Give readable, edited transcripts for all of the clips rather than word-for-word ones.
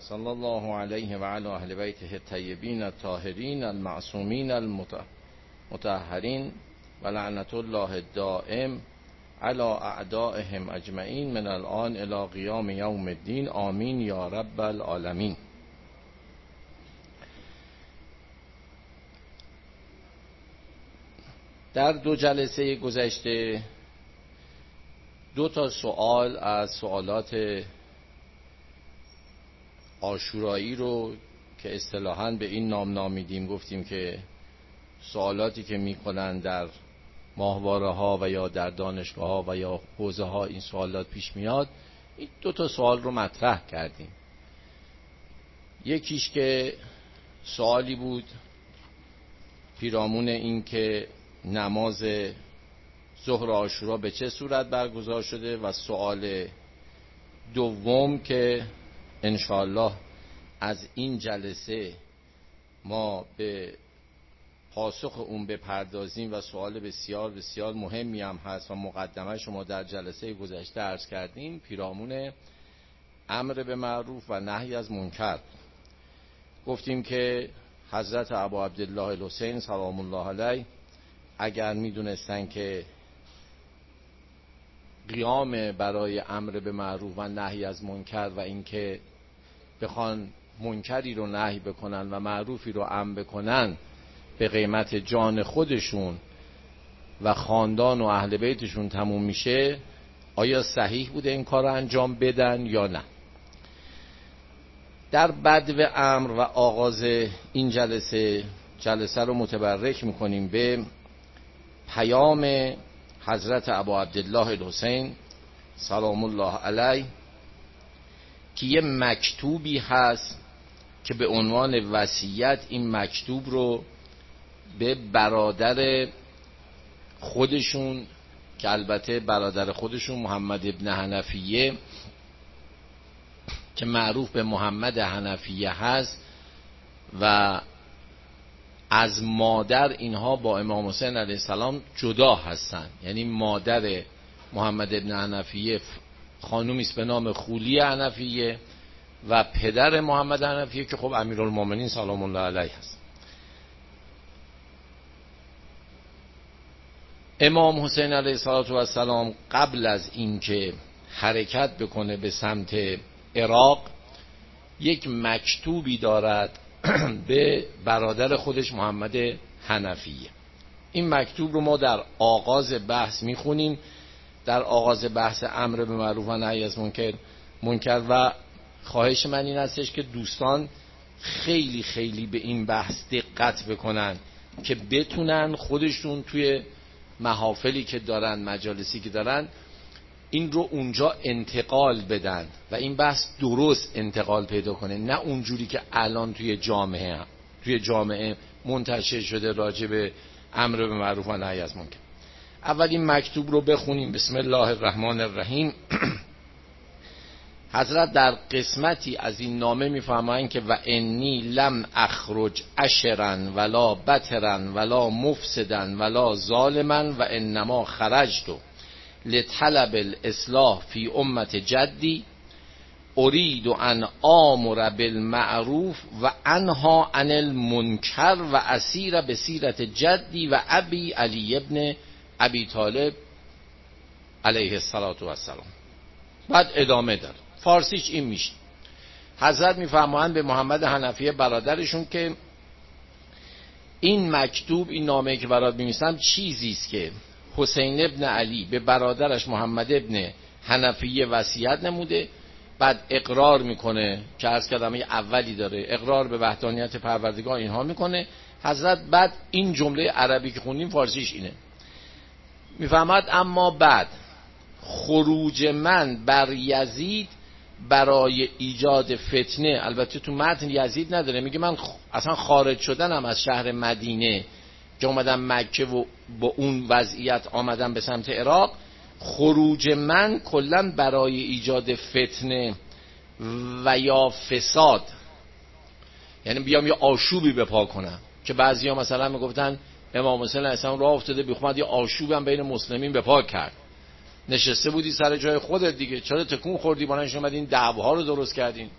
صلی الله علیه و علی اهل بیته الطیبین الطاهرین المعصومین المطهرین و لعنت الله الدائم علی اعدائهم اجمعین من الان الی قیام یوم الدین آمین یا رب العالمین. در 2 جلسه گذشته 2 تا سوال از سوالات عاشورایی رو که اصطلاحاً به این نام نامیدیم، گفتیم که سوالاتی که میکنن در ماهواره ها و یا در دانشگاه ها و یا حوزه ها این سوالات پیش میاد، این 2 تا سوال رو مطرح کردیم. یکیش که سوالی بود پیرامون این که نماز ظهر عاشورا به چه صورت برگزار شده و سوال دوم که انشاءالله از این جلسه ما به پاسخ اون بپردازیم و سوال بسیار بسیار مهمی هم هست و مقدمه شما در جلسه گذشته عرض کردیم، پیرامون امر به معروف و نهی از منکر. گفتیم که حضرت ابا عبدالله الحسین سلام الله علیه اگر میدونستن که قیام برای امر به معروف و نهی از منکر و اینکه بخوان منکری رو نهی بکنن و معروفی رو امر بکنن به قیمت جان خودشون و خاندان و اهل بیتشون تموم میشه، آیا صحیح بوده این کار رو انجام بدن یا نه؟ در بدو امر و آغاز این جلسه رو متبرک میکنیم به پیام حضرت ابا عبدالله الحسین سلام الله علیه که یه مکتوبی هست که به عنوان وصیت این مکتوب رو به برادر خودشون که البته برادر خودشون محمد ابن حنفیه که معروف به محمد حنفیه هست و از مادر اینها با امام حسین علیه السلام جدا هستن، یعنی مادر محمد ابن حنفیه خانومی است به نام خولی حنفیه و پدر محمد حنفیه که خب امیرالمومنین سلام الله علیه هست. امام حسین علیه السلام قبل از اینکه حرکت بکنه به سمت عراق یک مکتوبی دارد به برادر خودش محمد حنفیه. این مکتوب رو ما در آغاز بحث میخونیم، در آغاز بحث امر به معروف و نهی از منکر و خواهش من این هستش که دوستان خیلی خیلی به این بحث دقت بکنن که بتونن خودشون توی محافلی که دارن، مجالسی که دارن، این رو اونجا انتقال بدن و این بحث درست انتقال پیدا کنه، نه اونجوری که الان توی جامعه منتشر شده راجع به امر به معروف و نهی از منکر. اول این مکتوب رو بخونیم. بسم الله الرحمن الرحیم. حضرت در قسمتی از این نامه میفرمایند که و انی لم اخرج اشرا ولا بترا ولا مفسدا ولا ظالما و انما خرجت لطلب الاصلاح فی امت جدی اريد ان آمر بالمعروف و انها عن المنکر و اسیر بسیرت جدی و ابی علی ابن ابی طالب علیه السلام. بعد ادامه داره، فارسیش این میشه. حضرت میفرمایند به محمد حنفیه برادرشون که این مکتوب، این نامه‌ای که برات می‌نویسم چیزی است که حسین ابن علی به برادرش محمد ابن حنفیه وصیت نموده. بعد اقرار میکنه که عرض کردم یه اولی داره، اقرار به وحدانیت پروردگار اینها میکنه. حضرت بعد این جمله عربی که خوندیم فارسیش اینه، میفهمد اما بعد خروج من بر یزید برای ایجاد فتنه، البته تو متن یزید نداره، میگه من اصلا خارج شدنم از شهر مدینه که اومدم مکه و با اون وضعیت آمدم به سمت عراق، خروج من کلا برای ایجاد فتنه و یا فساد، یعنی بیام یه آشوبی بپا کنم که بعضیا مثلا میگفتن امام حسین علیه السلام راه افتاده بیخواد یه آشوبی هم بین مسلمین بپا کرد. نشسته بودی سر جای خودت دیگه، چرا تکون خوردی بلند اومدین دعواها رو درست کردین؟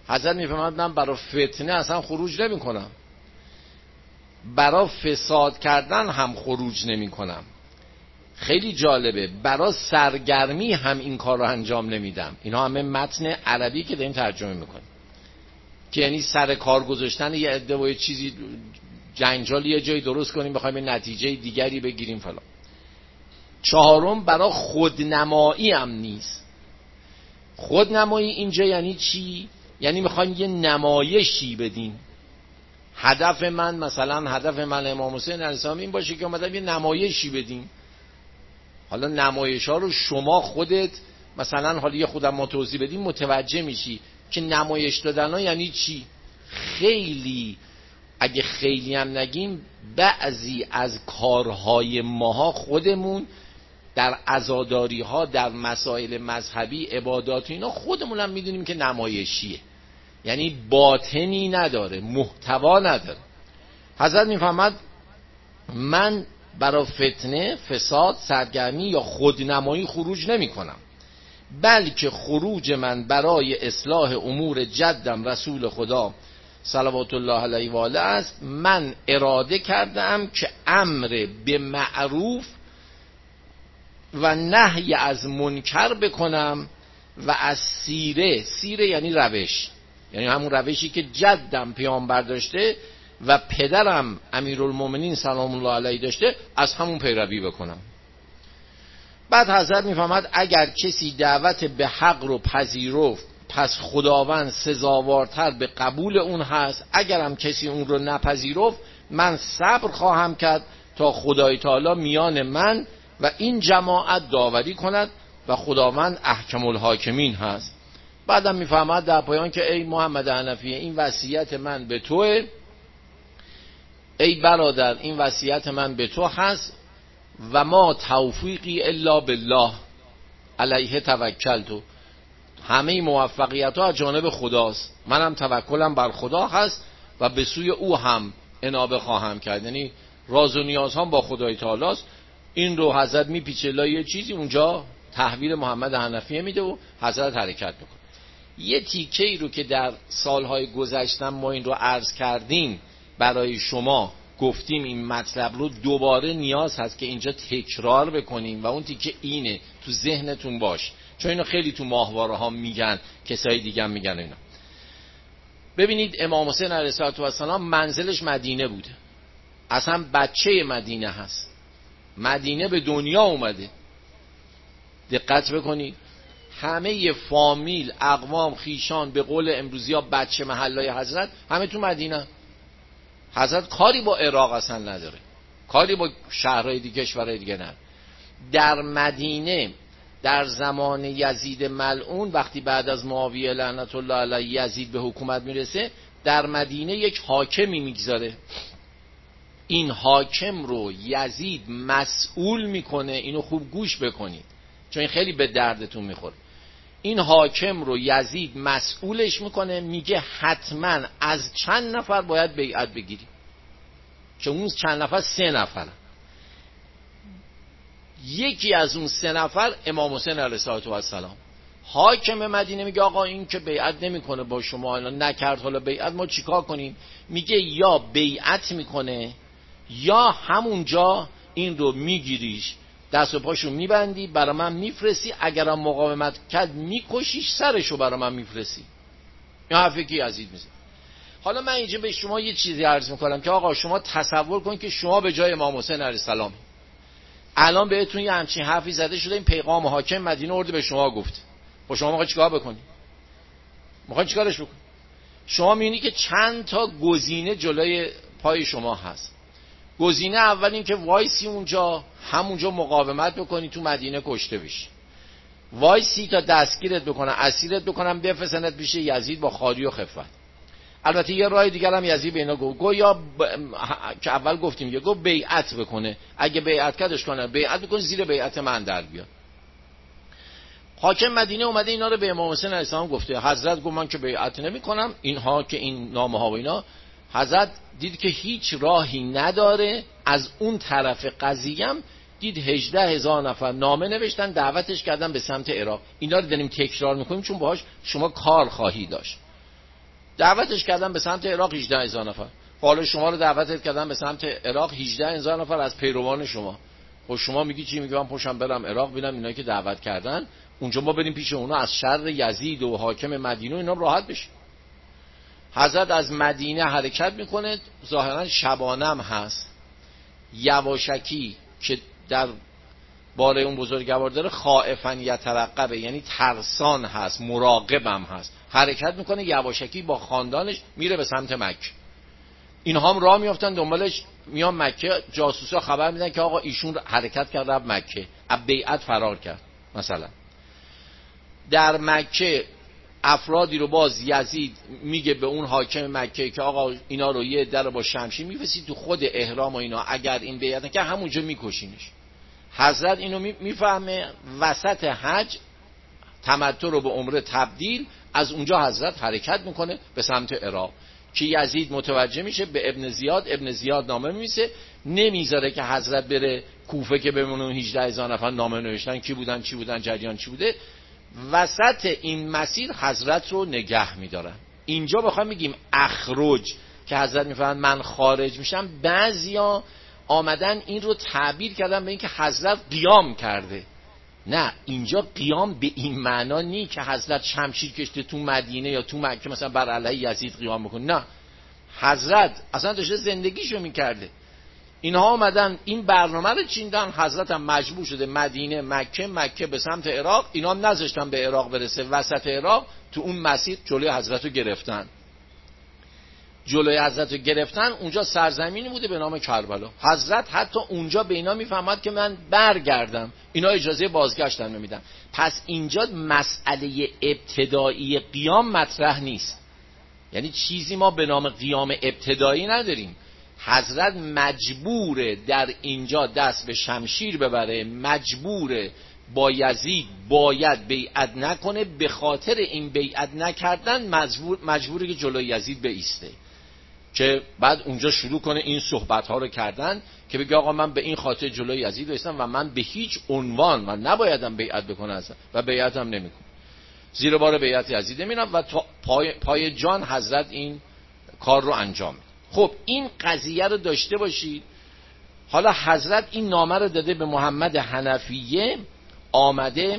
حضرت میفهمد من برای فتنه اصلا خروج نمی کنم، برای فساد کردن هم خروج نمی کنم. خیلی جالبه، برای سرگرمی هم این کار رو انجام نمیدم. اینا همه متن عربی که داریم ترجمه میکنیم، که یعنی سر کار گذاشتن یه عده و یه چیزی جنجال یه جایی درست کنیم بخوایم یه نتیجه دیگری بگیریم فلان. چهارم، برای خودنمایی هم نیست. خودنمایی اینجا یعنی چی؟ یعنی میخوایم یه نمایشی بدیم. هدف من امام حسین علیه السلام این باشه که اومدم یه نمایشی بدیم. حالا نمایش ها رو شما خودت مثلا حالا یه خودم ما توضیح بدیم متوجه میشی که نمایش دادن ها یعنی چی. خیلی اگه خیلی هم نگیم، بعضی از کارهای ماها خودمون در عزاداری ها، در مسائل مذهبی، عبادات اینا، خودمون هم میدونیم که نمایشیه، یعنی باطنی نداره، محتوا نداره. حضرت میفهمد من برای فتنه، فساد، سرگرمی یا خودنمایی خروج نمی کنم، بلکه خروج من برای اصلاح امور جدم رسول خدا صلوات الله علیه و آله است. من اراده کردم که امر به معروف و نهی از منکر بکنم و از سیره یعنی روش، یعنی همون روشی که جدم پیامبر داشته و پدرم امیرالمومنین سلام الله علیه داشته، از همون پیروی بکنم. بعد حضرت میفهمد اگر کسی دعوت به حق رو پذیرفت، پس خداوند سزاوارتر به قبول اون هست. اگرم کسی اون رو نپذیرفت، من صبر خواهم کرد تا خدای تعالی میان من و این جماعت داوری کند و خداوند احکم الحاکمین هست. بعدم میفهمد در پایان که ای محمد حنفی، این وصیت من به توه، ای برادر این وصیت من به تو هست و ما توفیقی الا بالله علیه توکلت. همه موفقیت ها از جانب خداست، منم توکلم بر خدا هست و به سوی او هم انابه خواهم کرد. یعنی راز و نیاز هم با خدای تعالی است. این رو حضرت میپیچه لای یه چیزی، اونجا تحویل محمد حنفیه میده و حضرت حرکت میکنه. یه تیکه ای رو که در سالهای گذشتم ما این رو عرض کردیم برای شما گفتیم، این مطلب رو دوباره نیاز هست که اینجا تکرار بکنیم و اون تیکه اینه، تو ذهنتون باش، چون اینو خیلی تو ماهواره ها میگن، کسای دیگه هم میگن اینا. ببینید امام حسین علیه السلام منزلش مدینه بوده، اصلا بچه مدینه هست، مدینه به دنیا اومده. دقت بکنید، همه فامیل، اقوام، خیشان، به قول امروزی ها بچه محلای حضرت همه تو مدینه. حضرت کاری با عراق اصلا نداره، کاری با شهرهای دیگه، کشورهای دیگه نداره. در مدینه در زمان یزید ملعون، وقتی بعد از معاویه لعنت الله علیه یزید به حکومت میرسه، در مدینه یک حاکمی میگذاره. این حاکم رو یزید مسئول میکنه، اینو خوب گوش بکنید چون این خیلی به دردتون میخوره. این حاکم رو یزید مسئولش میکنه، میگه حتما از چند نفر باید بیعت بگیری، چون اون چند نفر 3 نفر. یکی از اون 3 نفر امام حسین علیه السلام. حاکم مدینه میگه آقا این که بیعت نمیکنه با شما، الان نکرد، حالا بیعت ما چیکار کنیم؟ میگه یا بیعت میکنه یا همونجا این رو میگیریش، دست و پاشو میبندی، برا من میفرستی، اگرم مقاومت کرد میکشیش، سرشو برا من میفرستی. این حرفی که یزید میزه. حالا من اینجا به شما یه چیزی عرض میکنم که آقا شما تصور کن که شما به جای امام حسین علیه السلام، الان بهتون یه همچین حرفی زده شده، این پیغام حاکم مدینه آورده به شما گفت، با شما میخواید چیکار بکنی؟ میخواید چیکارش بکنی؟ شما میبینی که چند تا گزینه جلوی پای شما هست. گزینه اول این که وایسی اونجا، همونجا مقاومت بکنی، تو مدینه کشته بشی. وایسی تا دستگیرت بکنن، اسیرت بکنن، بفرستنت پیش یزید با خاری و خفت. البته یه راه دیگر هم یزید به اینا گو یا که اول گفتیم یه گو بیعت بکنه، اگه بیعت کردش کنه بیعت بکنه، زیر بیعت من در بیاد. حاکم مدینه اومده اینا رو به امام حسین علیه السلام گفته. حضرت گفت من که بیعت نمی‌کنم، اینها که این نامه ها و اینا. حضرت دید که هیچ راهی نداره، از اون طرف قضیه هم دید 18,000 نفر نامه نوشتن، دعوتش کردن به سمت عراق. اینا رو داریم تکرار میکنیم چون باهاش شما کار خواهی داشت. دعوتش کردن به سمت عراق 18000 نفر. حالا شما رو دعوت کردن به سمت عراق 18000 نفر از پیروان شما. خب شما میگی چی؟ میگم پاشم برم عراق ببینم اینایی که دعوت کردن اونجا ما بریم پیش اونا از شر یزید و حاکم مدینه اینا راحت بشیم. حضرت از مدینه حرکت میکنه، ظاهرا شبانه هم هست، یواشکی که در باره اون بزرگوار داره خائفن یترقبه، یعنی ترسان هست، مراقبم هست، حرکت میکنه یواشکی با خاندانش میره به سمت مکه. اینها هم راه میافتن دنبالش، میان مکه، جاسوسا خبر میدن که آقا ایشون حرکت کرد رفت مکه، از بیعت فرار کرد. مثلا در مکه افرادی رو باز یزید میگه به اون حاکم مکه که آقا اینا رو یه در با شمشیر میفرستی تو خود احرام و اینا، اگر این بیعت نکنه همونجا میکشینش. حضرت اینو میفهمه، وسط حج تمتع رو به عمره تبدیل، از اونجا حضرت حرکت میکنه به سمت عراق که یزید متوجه میشه، به ابن زیاد نامه میمیسه، نمیذاره که حضرت بره کوفه که بمونه 18000 نفر نامه نوشتن کی بودن چی بودن جریان چی بوده. وسط این مسیر حضرت رو نگه میدارن. اینجا بخوام میگیم اخرج که حضرت میفهمن من خارج میشم، بعضیا آمدن این رو تعبیر کردن به این که حضرت قیام کرده. نه، اینجا قیام به این معنا نی که حضرت شمشیر کشته تو مدینه یا تو مکه مثلا بر علیه یزید قیام بکنه. نه، حضرت اصلا داشته زندگیشو میکرده. اینها آمدن این برنامه رو چیندن، حضرت هم مجبور شده مدینه مکه به سمت عراق، اینا هم نذاشتن به عراق برسه، وسط عراق تو اون مسیر جلوی حضرت رو گرفتن. اونجا سرزمینی بوده به نام کربلا. حضرت حتی اونجا به اینا میفهمد که من برگردم، اینا اجازه بازگشتن نمیدن. پس اینجا مسئله ابتدایی قیام مطرح نیست، یعنی چیزی ما به نام قیام ابتدایی نداریم. حضرت مجبوره در اینجا دست به شمشیر ببره، مجبوره با یزید باید بیعت نکنه، به خاطر این بیعت نکردن مجبوره که جلوی یزید بایسته، که بعد اونجا شروع کنه این صحبت ها رو کردن که بگه آقا من به این خاطر جلوی یزید بایستم و من به هیچ عنوان من نبایدم بیعت بکنم اصلا و بیعت هم نمیکنم، زیر بار بیعت یزید میرم و پای جان حضرت این کار رو انجام میده. خب این قضیه رو داشته باشید. حالا حضرت این نامه رو داده به محمد حنفیه، آمده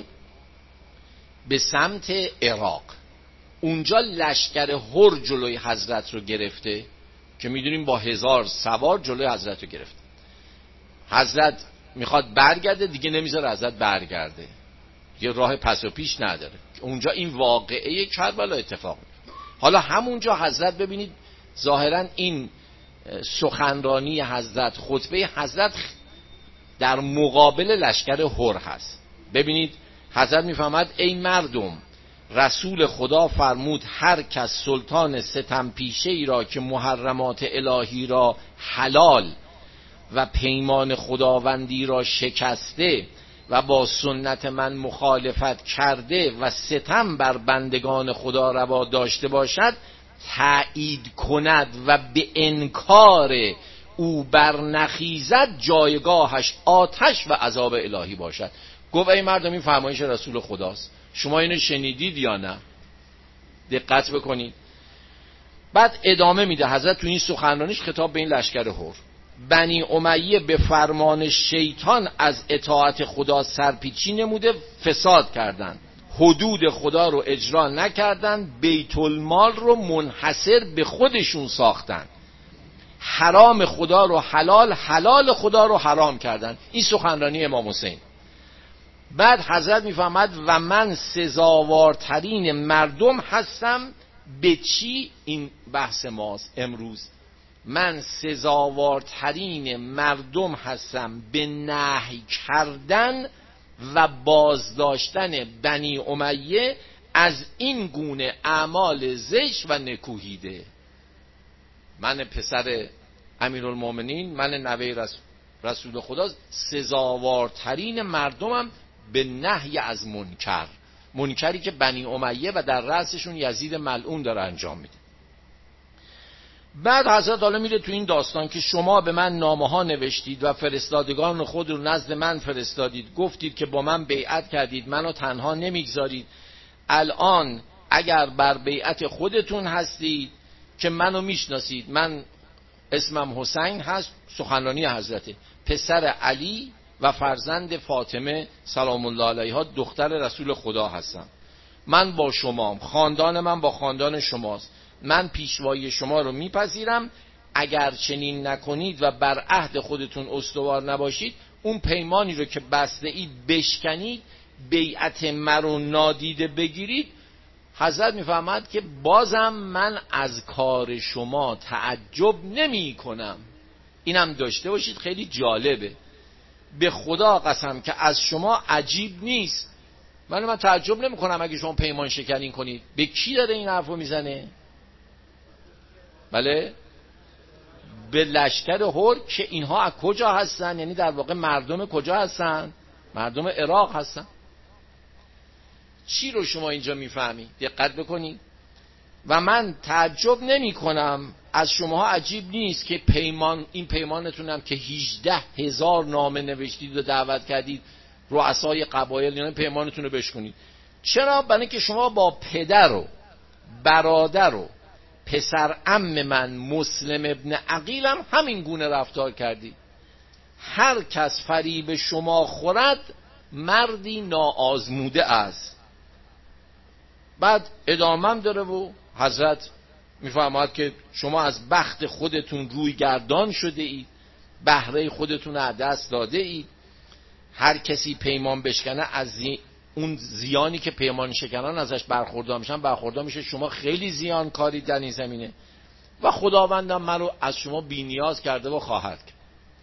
به سمت عراق. اونجا لشکر هر جلوی حضرت رو گرفته که میدونیم با 1000 سوار جلوی حضرت رو گرفته. حضرت میخواد برگرده، دیگه نمیذاره حضرت برگرده، یه راه پس و پیش نداره. اونجا این واقعه کربلا اتفاق میفته. حالا همونجا حضرت ببینید ظاهرا این سخنرانی حضرت، خطبه حضرت در مقابل لشکر هر هست. ببینید حضرت میفهمد ای مردم، رسول خدا فرمود هر کس سلطان ستم پیشه ای را که محرمات الهی را حلال و پیمان خداوندی را شکسته و با سنت من مخالفت کرده و ستم بر بندگان خدا روا داشته باشد، تأیید کند و به انکار او برنخیزد، جایگاهش آتش و عذاب الهی باشد. گفت ای مردم، این فرمایش رسول خداست، شما اینو شنیدید یا نه؟ دقت بکنید. بعد ادامه میده حضرت تو این سخنرانیش خطاب به این لشکر هر. بنی امیه به فرمان شیطان از اطاعت خدا سرپیچی نموده، فساد کردند، حدود خدا رو اجرا نکردن، بیت المال رو منحصر به خودشون ساختن، حرام خدا رو حلال، حلال خدا رو حرام کردن. این سخنرانی امام حسین. بعد حضرت میفهمد و من سزاوارترین مردم هستم به چی؟ این بحث ماست امروز. من سزاوارترین مردم هستم به نهی کردن و بازداشتن بنی امیه از این گونه اعمال زشت و نکوهیده. من پسر امیرالمومنین، من نوه رسول خدا، سزاوارترین مردمم به نهی از منکری که بنی امیه و در رأسشون یزید ملعون داره انجام میده. بعد حضرت حالا میره تو این داستان که شما به من نامه ها نوشتید و فرستادگان خود رو نزد من فرستادید، گفتید که با من بیعت کردید، منو تنها نمیگذارید. الان اگر بر بیعت خودتون هستید که منو میشناسید، من اسمم حسین هست، سخنرانی حضرته، پسر علی و فرزند فاطمه سلام الله علیها دختر رسول خدا هستم. من با شما، خاندان من با خاندان شماست، من پیشوایی شما رو میپذیرم. اگر چنین نکنید و بر عهد خودتون استوار نباشید، اون پیمانی رو که بسته اید بشکنید، بیعت مرو نادیده بگیرید. حضرت میفهمد که بازم من از کار شما تعجب نمی کنم. اینم داشته باشید، خیلی جالبه. به خدا قسم که از شما عجیب نیست. من تعجب نمی کنم اگه شما پیمان شکنی کنید. به کی داره این حرفو میزنه؟ بله، به لشکر هور که اینها از کجا هستن؟ یعنی در واقع مردم کجا هستن؟ مردم عراق هستن. چی رو شما اینجا میفهمی؟ دقت بکنید. و من تعجب نمی کنم، از شما عجیب نیست که این پیمانتونم که 18,000 نامه نوشتید و دعوت کردید رؤسای قبایل، یعنی پیمانتون رو بشکنید. چرا؟ برای اینکه شما با پدر و برادر و پسر عم من مسلم ابن عقیلم همین گونه رفتار کردید. هر کس فریب شما خورد مردی ناآزموده است. بعد ادامم داره و حضرت میفرماید که شما از بخت خودتون روی گردان شده اید، بهره خودتون از دست داده اید. هر کسی پیمان بشکنه از اون زیانی که پیمان شکنان ازش برخوردار میشه. شما خیلی زیان کاری در این زمینه و خداوندم من رو از شما بی نیاز کرده و خواهد کرد.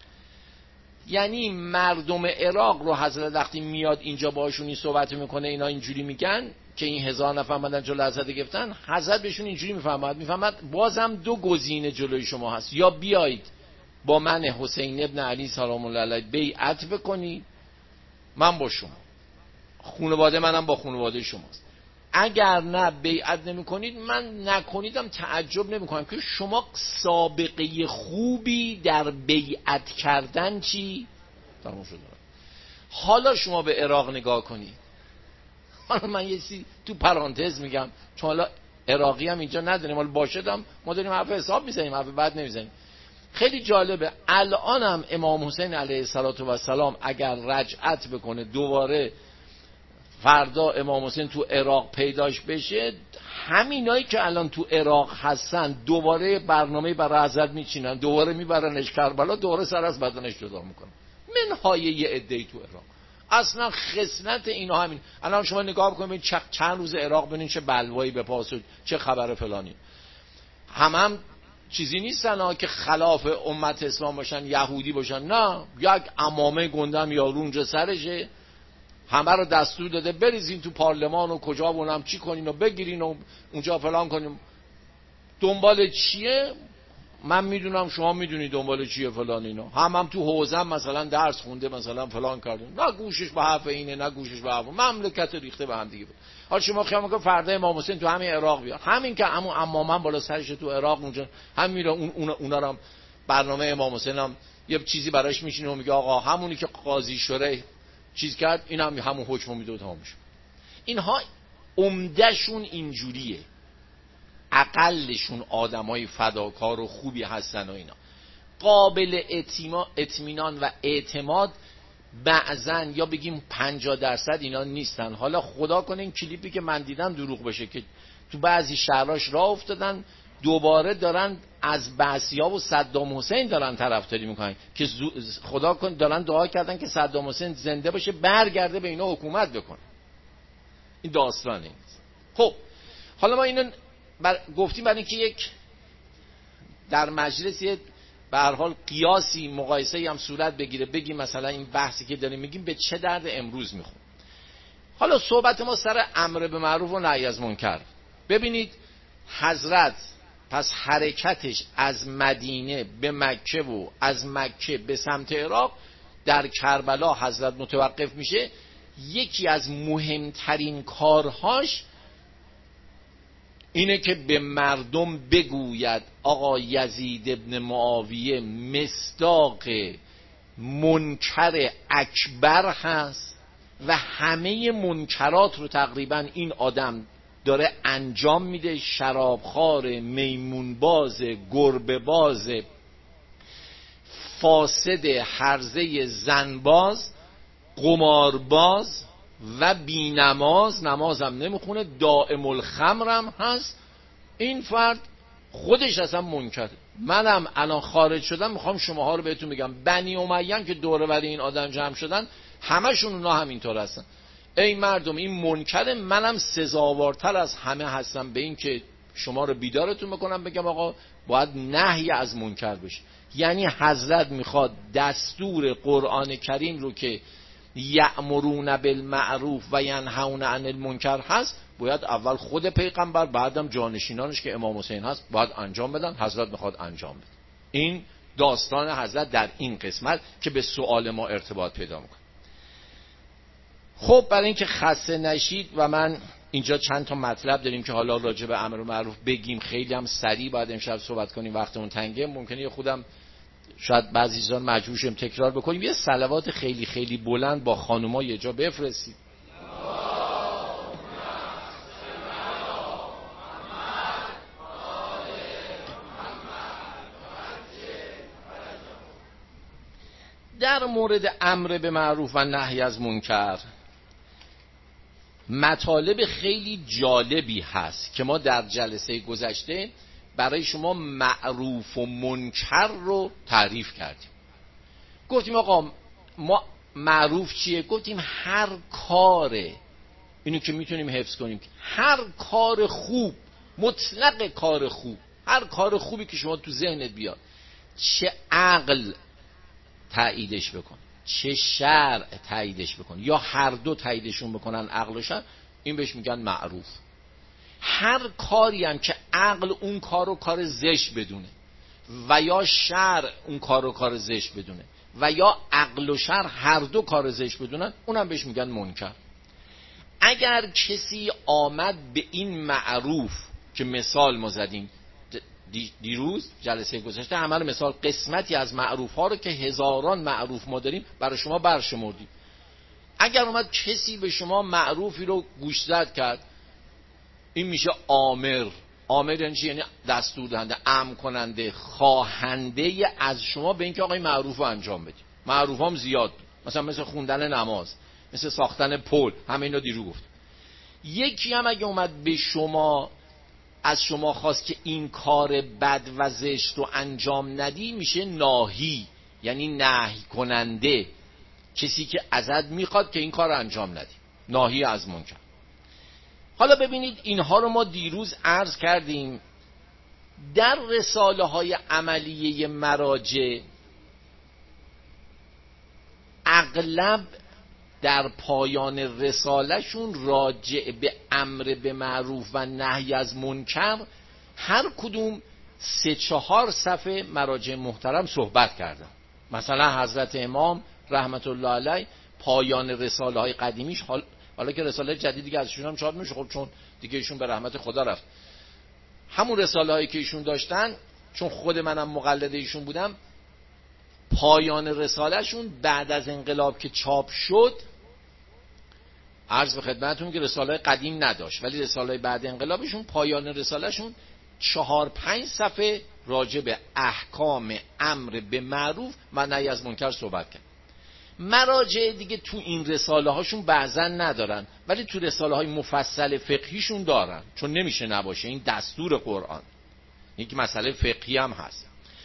یعنی مردم عراق رو حضرت وقتی میاد اینجا باشون این صحبت میکنه، اینا اینجوری میگن که این 1000 نفر مدن جلو حضرت گرفتن، حضرت بهشون اینجوری میفهمد بازم دو گزینه جلوی شما هست، یا بیایید با من حسین ابن علی سلام الله علیه بیعت بکنید، من با شما، خانواده منم با خانواده شماست. اگر نه بیعت نمی کنید، من نکنیدم تعجب نمی کنم که شما سابقه خوبی در بیعت کردن چی؟ تمام شد. حالا شما به عراق نگاه کنید. حالا من یه چیزی تو پرانتز میگم، چون حالا عراقی هم اینجا نداریم، حالا باشدم ما داریم حرف حساب میزنیم، حرف بد نمیزنیم. خیلی جالبه، الانم امام حسین علیه السلام اگر رجعت بکنه دوباره فردا امام حسین تو عراق پیداش بشه، همینایی که الان تو عراق هستن دوباره برنامه برای حضرت میچینن، دوباره میبرنش کربلا، دوباره سر از بدنش جدا میکنن. منهای یه عده‌ای تو عراق. اصلا خصلت اینا همین. الان شما نگاه بکنید چند روز عراق ببینید چه بلوایی به پا شد، چه خبر فلانی. هم چیزی نیستن ها که خلاف امت اسلام باشن، یهودی باشن، نه، یک عمامه گندم یارو اونجا سرشه، همه رو دستور داده بریزین تو پارلمان و کجا بونم چی کنین و بگیرین و اونجا فلان کنین. دنبال چیه؟ من میدونم، شما میدونی دنبال چیه فلان اینا. هم تو حوزه مثلا درس خونده، مثلا فلان کردن، نه گوشش به حرف اینه نه گوشش به حرف مملکت ریخته به هم دیگه. حالا شما خیال میکنید فردا امام حسین تو همین عراق بیاد، همین که همون امامن بالا سرش تو عراق اونجا هم میره اونا رو برنامه امام حسین هم یه چیزی براش میشینه و میگه آقا همونی که قاضی شوره چیز کرد این هم همون حکم میده و تمام میشه. اینها عمدهشون اینجوریه، اقلشون آدمای فداکار و خوبی هستن و اینا قابل اطمینان و اعتماد بعضن، یا بگیم 50% اینا نیستن. حالا خدا کنه این کلیپی که من دیدم دروغ بشه که تو بعضی شهراش راه افتادن دوباره دارن از بعثی‌ها و صدام حسین دارن طرفداری میکنن که خدا کنه دارن دعا کردن که صدام حسین زنده باشه برگرده به اینا حکومت بکنه. این داستانه. خب حالا ما اینو گفتیم برای اینکه یک در مجلس به هر حال قیاسی مقایسه‌ای هم صورت بگیره، بگیم مثلا این بحثی که داریم میگیم به چه درد امروز میخوره. حالا صحبت ما سر امر به معروف و نهی از منکر. ببینید حضرت پس حرکتش از مدینه به مکه و از مکه به سمت عراق، در کربلا حضرت متوقف میشه. یکی از مهمترین کارهاش اینه که به مردم بگوید آقا یزید ابن معاویه مصداق منکر اکبر هست و همه منکرات رو تقریبا این آدم داره انجام میده، شرابخوار، میمونباز، گربه باز، فاسد، هرزه، زنباز، قمارباز و بینماز، نمازم نمیخونه، دائم الخمرم هست. این فرد خودش اصلا منکره. منم الان خارج شدم میخوام شماها رو بهتون بگم، بنی امیه که دوره بر این آدم جمع شدن همشون اونا همینطور هستن. ای مردم این منکره، منم سزاوارتر از همه هستم به این که شما رو بیدارتون بکنم بگم آقا باید نهی از منکر بشه. یعنی حضرت میخواد دستور قرآن کریم رو که یأمرون بالمعروف و ینهون عن المنکر هست، باید اول خود پیغمبر بعدم جانشینانش که امام حسین هست باید انجام بدن. حضرت میخواد انجام بده. این داستان حضرت در این قسمت که به سوال ما ارتباط پیدا میکنه. خب برای اینکه خسته نشید و من اینجا چند تا مطلب داریم که حالا راجع به امر معروف بگیم، خیلی هم سریع باید امشب صحبت کنیم، وقتمون تنگه، ممکنه یه خودم شاید بعضی چیزا مجبور شیم تکرار بکنیم. یه صلوات خیلی خیلی بلند با خانوما یه جا بفرستید. در مورد امر به معروف و نهی از منکر مطالب خیلی جالبی هست که ما در جلسه گذشته برای شما معروف و منکر رو تعریف کردیم. گفتیم آقا ما معروف چیه؟ گفتیم هر کاره، اینو که میتونیم حفظ کنیم، هر کار خوب، مطلق کار خوب، هر کار خوبی که شما تو ذهنت بیاد، چه عقل تاییدش بکن چه شرع تاییدش بکن یا هر دو تاییدشون بکنن، عقل و شرع، این بهش میگن معروف. هر کاری هم که عقل اون کارو کار زشت بدونه و یا شرع اون کارو کار زشت بدونه و یا عقل و شرع هر دو کار زشت بدونن، اونم بهش میگن منکر. اگر کسی آمد به این معروف که مثال ما زدیم دیروز جلسه گذشته، همه رو مثال قسمتی از معروف ها رو که هزاران معروف ما داریم برای شما برشمردیم. اگر اومد کسی به شما معروفی رو گوش زد کرد، این میشه آمر. آمر یعنی چی؟ یعنی دستور دهنده، امر کننده، خواهنده از شما به اینکه آقای معروف رو انجام بدید. معروف هم زیاد بود، مثل خوندن نماز، مثل ساختن پل، همه اینا دیرو گفت. یکی هم اگه اومد به شما از شما خواست که این کار بد و زشت رو انجام ندی، میشه ناهی، یعنی نهی کننده، کسی که ازت میخواد که این کار رو انجام ندی، ناهی از منکر. حالا ببینید اینها رو ما دیروز عرض کردیم در رساله های عملیه مراجع، اغلب در پایان رسالهشون راجع به امر به معروف و نهی از منکر هر کدوم 3-4 صفحه مراجع محترم صحبت کردن. مثلا حضرت امام رحمت الله علیه پایان رساله های قدیمیش، حالا که رساله جدیدی که ازشون هم چاپ میشه، خب چون دیگه ایشون به رحمت خدا رفت، همون رساله هایی که ایشون داشتن، چون خود منم مقلد ایشون بودم، پایان رسالهشون بعد از انقلاب که چاپ شد، عرض به خدمتتون که رساله قدیم نداشت، ولی رساله بعد انقلابشون پایان رسالهشون 4-5 صفحه راجع به احکام امر به معروف و نهی از منکر صحبت کرد. مراجع دیگه تو این رساله هاشون بعضا ندارن، ولی تو رساله های مفصل فقهیشون دارن، چون نمیشه نباشه، این دستور قرآن، یک مسئله فقهی هم هست.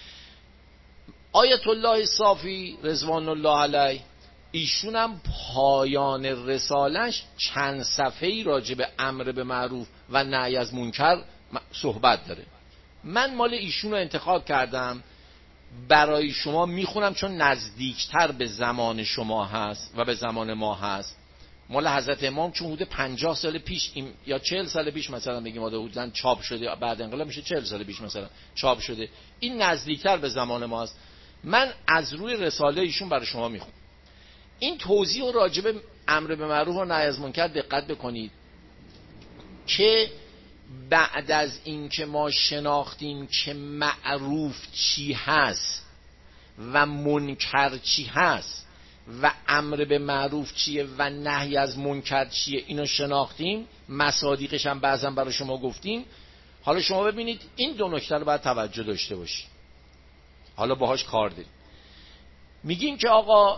آیت الله صافی رضوان الله علیه، ایشون هم پایان رسالش چند صفحه‌ای راجع به امر به معروف و نهی از منکر صحبت داره. من مال ایشون رو انتخاب کردم برای شما میخونم، چون نزدیکتر به زمان شما هست و به زمان ما هست. مال حضرت امام چون حدود 50 سال پیش یا 40 سال پیش مثلا بگیم حدوداً چاپ شده، بعد انقلاب میشه 40 سال پیش مثلا چاپ شده، این نزدیکتر به زمان ما هست. من از روی رساله ایشون برای شما میخونم. این توضیح و راجع به امر به معروف و نهی از منکر دقت بکنید که بعد از این که ما شناختیم که معروف چی هست و منکر چی هست و امر به معروف چیه و نهی از منکر چیه اینو شناختیم، مصادیقش هم بعضا برای شما گفتیم. حالا شما ببینید این دو نکته رو باید توجه داشته باشید، حالا باهاش کار داریم. میگیم که آقا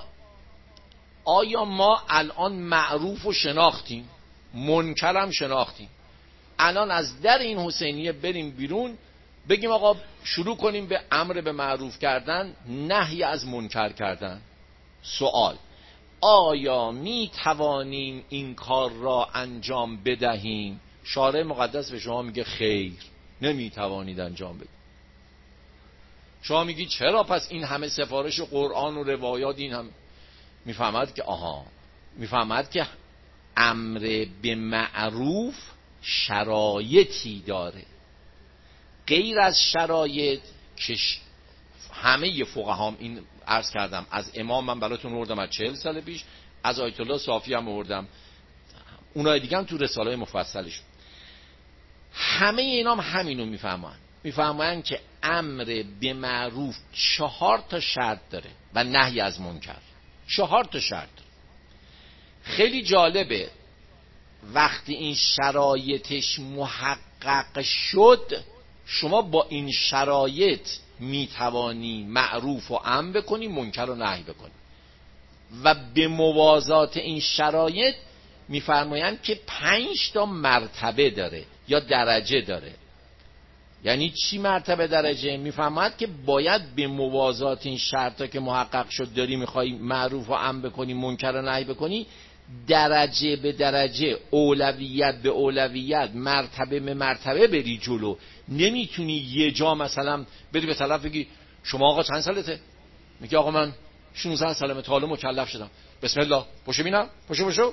آیا ما الان معروف رو شناختیم، منکر هم شناختیم، الان از در این حسینیه بریم بیرون بگیم آقا شروع کنیم به امر به معروف کردن، نهی از منکر کردن. سوال، آیا می توانیم این کار را انجام بدهیم؟ شارع مقدس به شما میگه خیر، نمی توانید انجام بدید. شما میگی چرا پس این همه سفارش قرآن و روایات این هم؟ میفهمد که میفهمد که امر به معروف شرایطی داره، غیر از شرایط که همه فقهام این عرض کردم، از امام من براتون آوردم از 40 سال پیش، از آیت الله صافی هم آوردم، اونای دیگه هم تو رساله مفصلش، همه اینا هم همینو میفهمن که امر به معروف 4 تا شرط داره و نهی از منکر 4 تا شرط. خیلی جالبه وقتی این شرایطش محقق شد، شما با این شرایط میتوانی معروف و امر بکنی، منکر و نهی بکنی. و به موازات این شرایط میفرمایند که 5 تا مرتبه داره یا درجه داره. یعنی چی مرتبه درجه؟ میفهمد که باید به موازات این شرطا که محقق شد داری میخوای معروف و امر بکنی، منکر و نهی بکنی، درجه به درجه، اولویت به اولویت، مرتبه به مرتبه بری جلو. نمیتونی یه جا مثلا بری به طرف بگی شما آقا چند سالته؟ میگه آقا من 16 سالمه، تا حالا مکلف شدم. بسم الله، پشو بینم، پشو.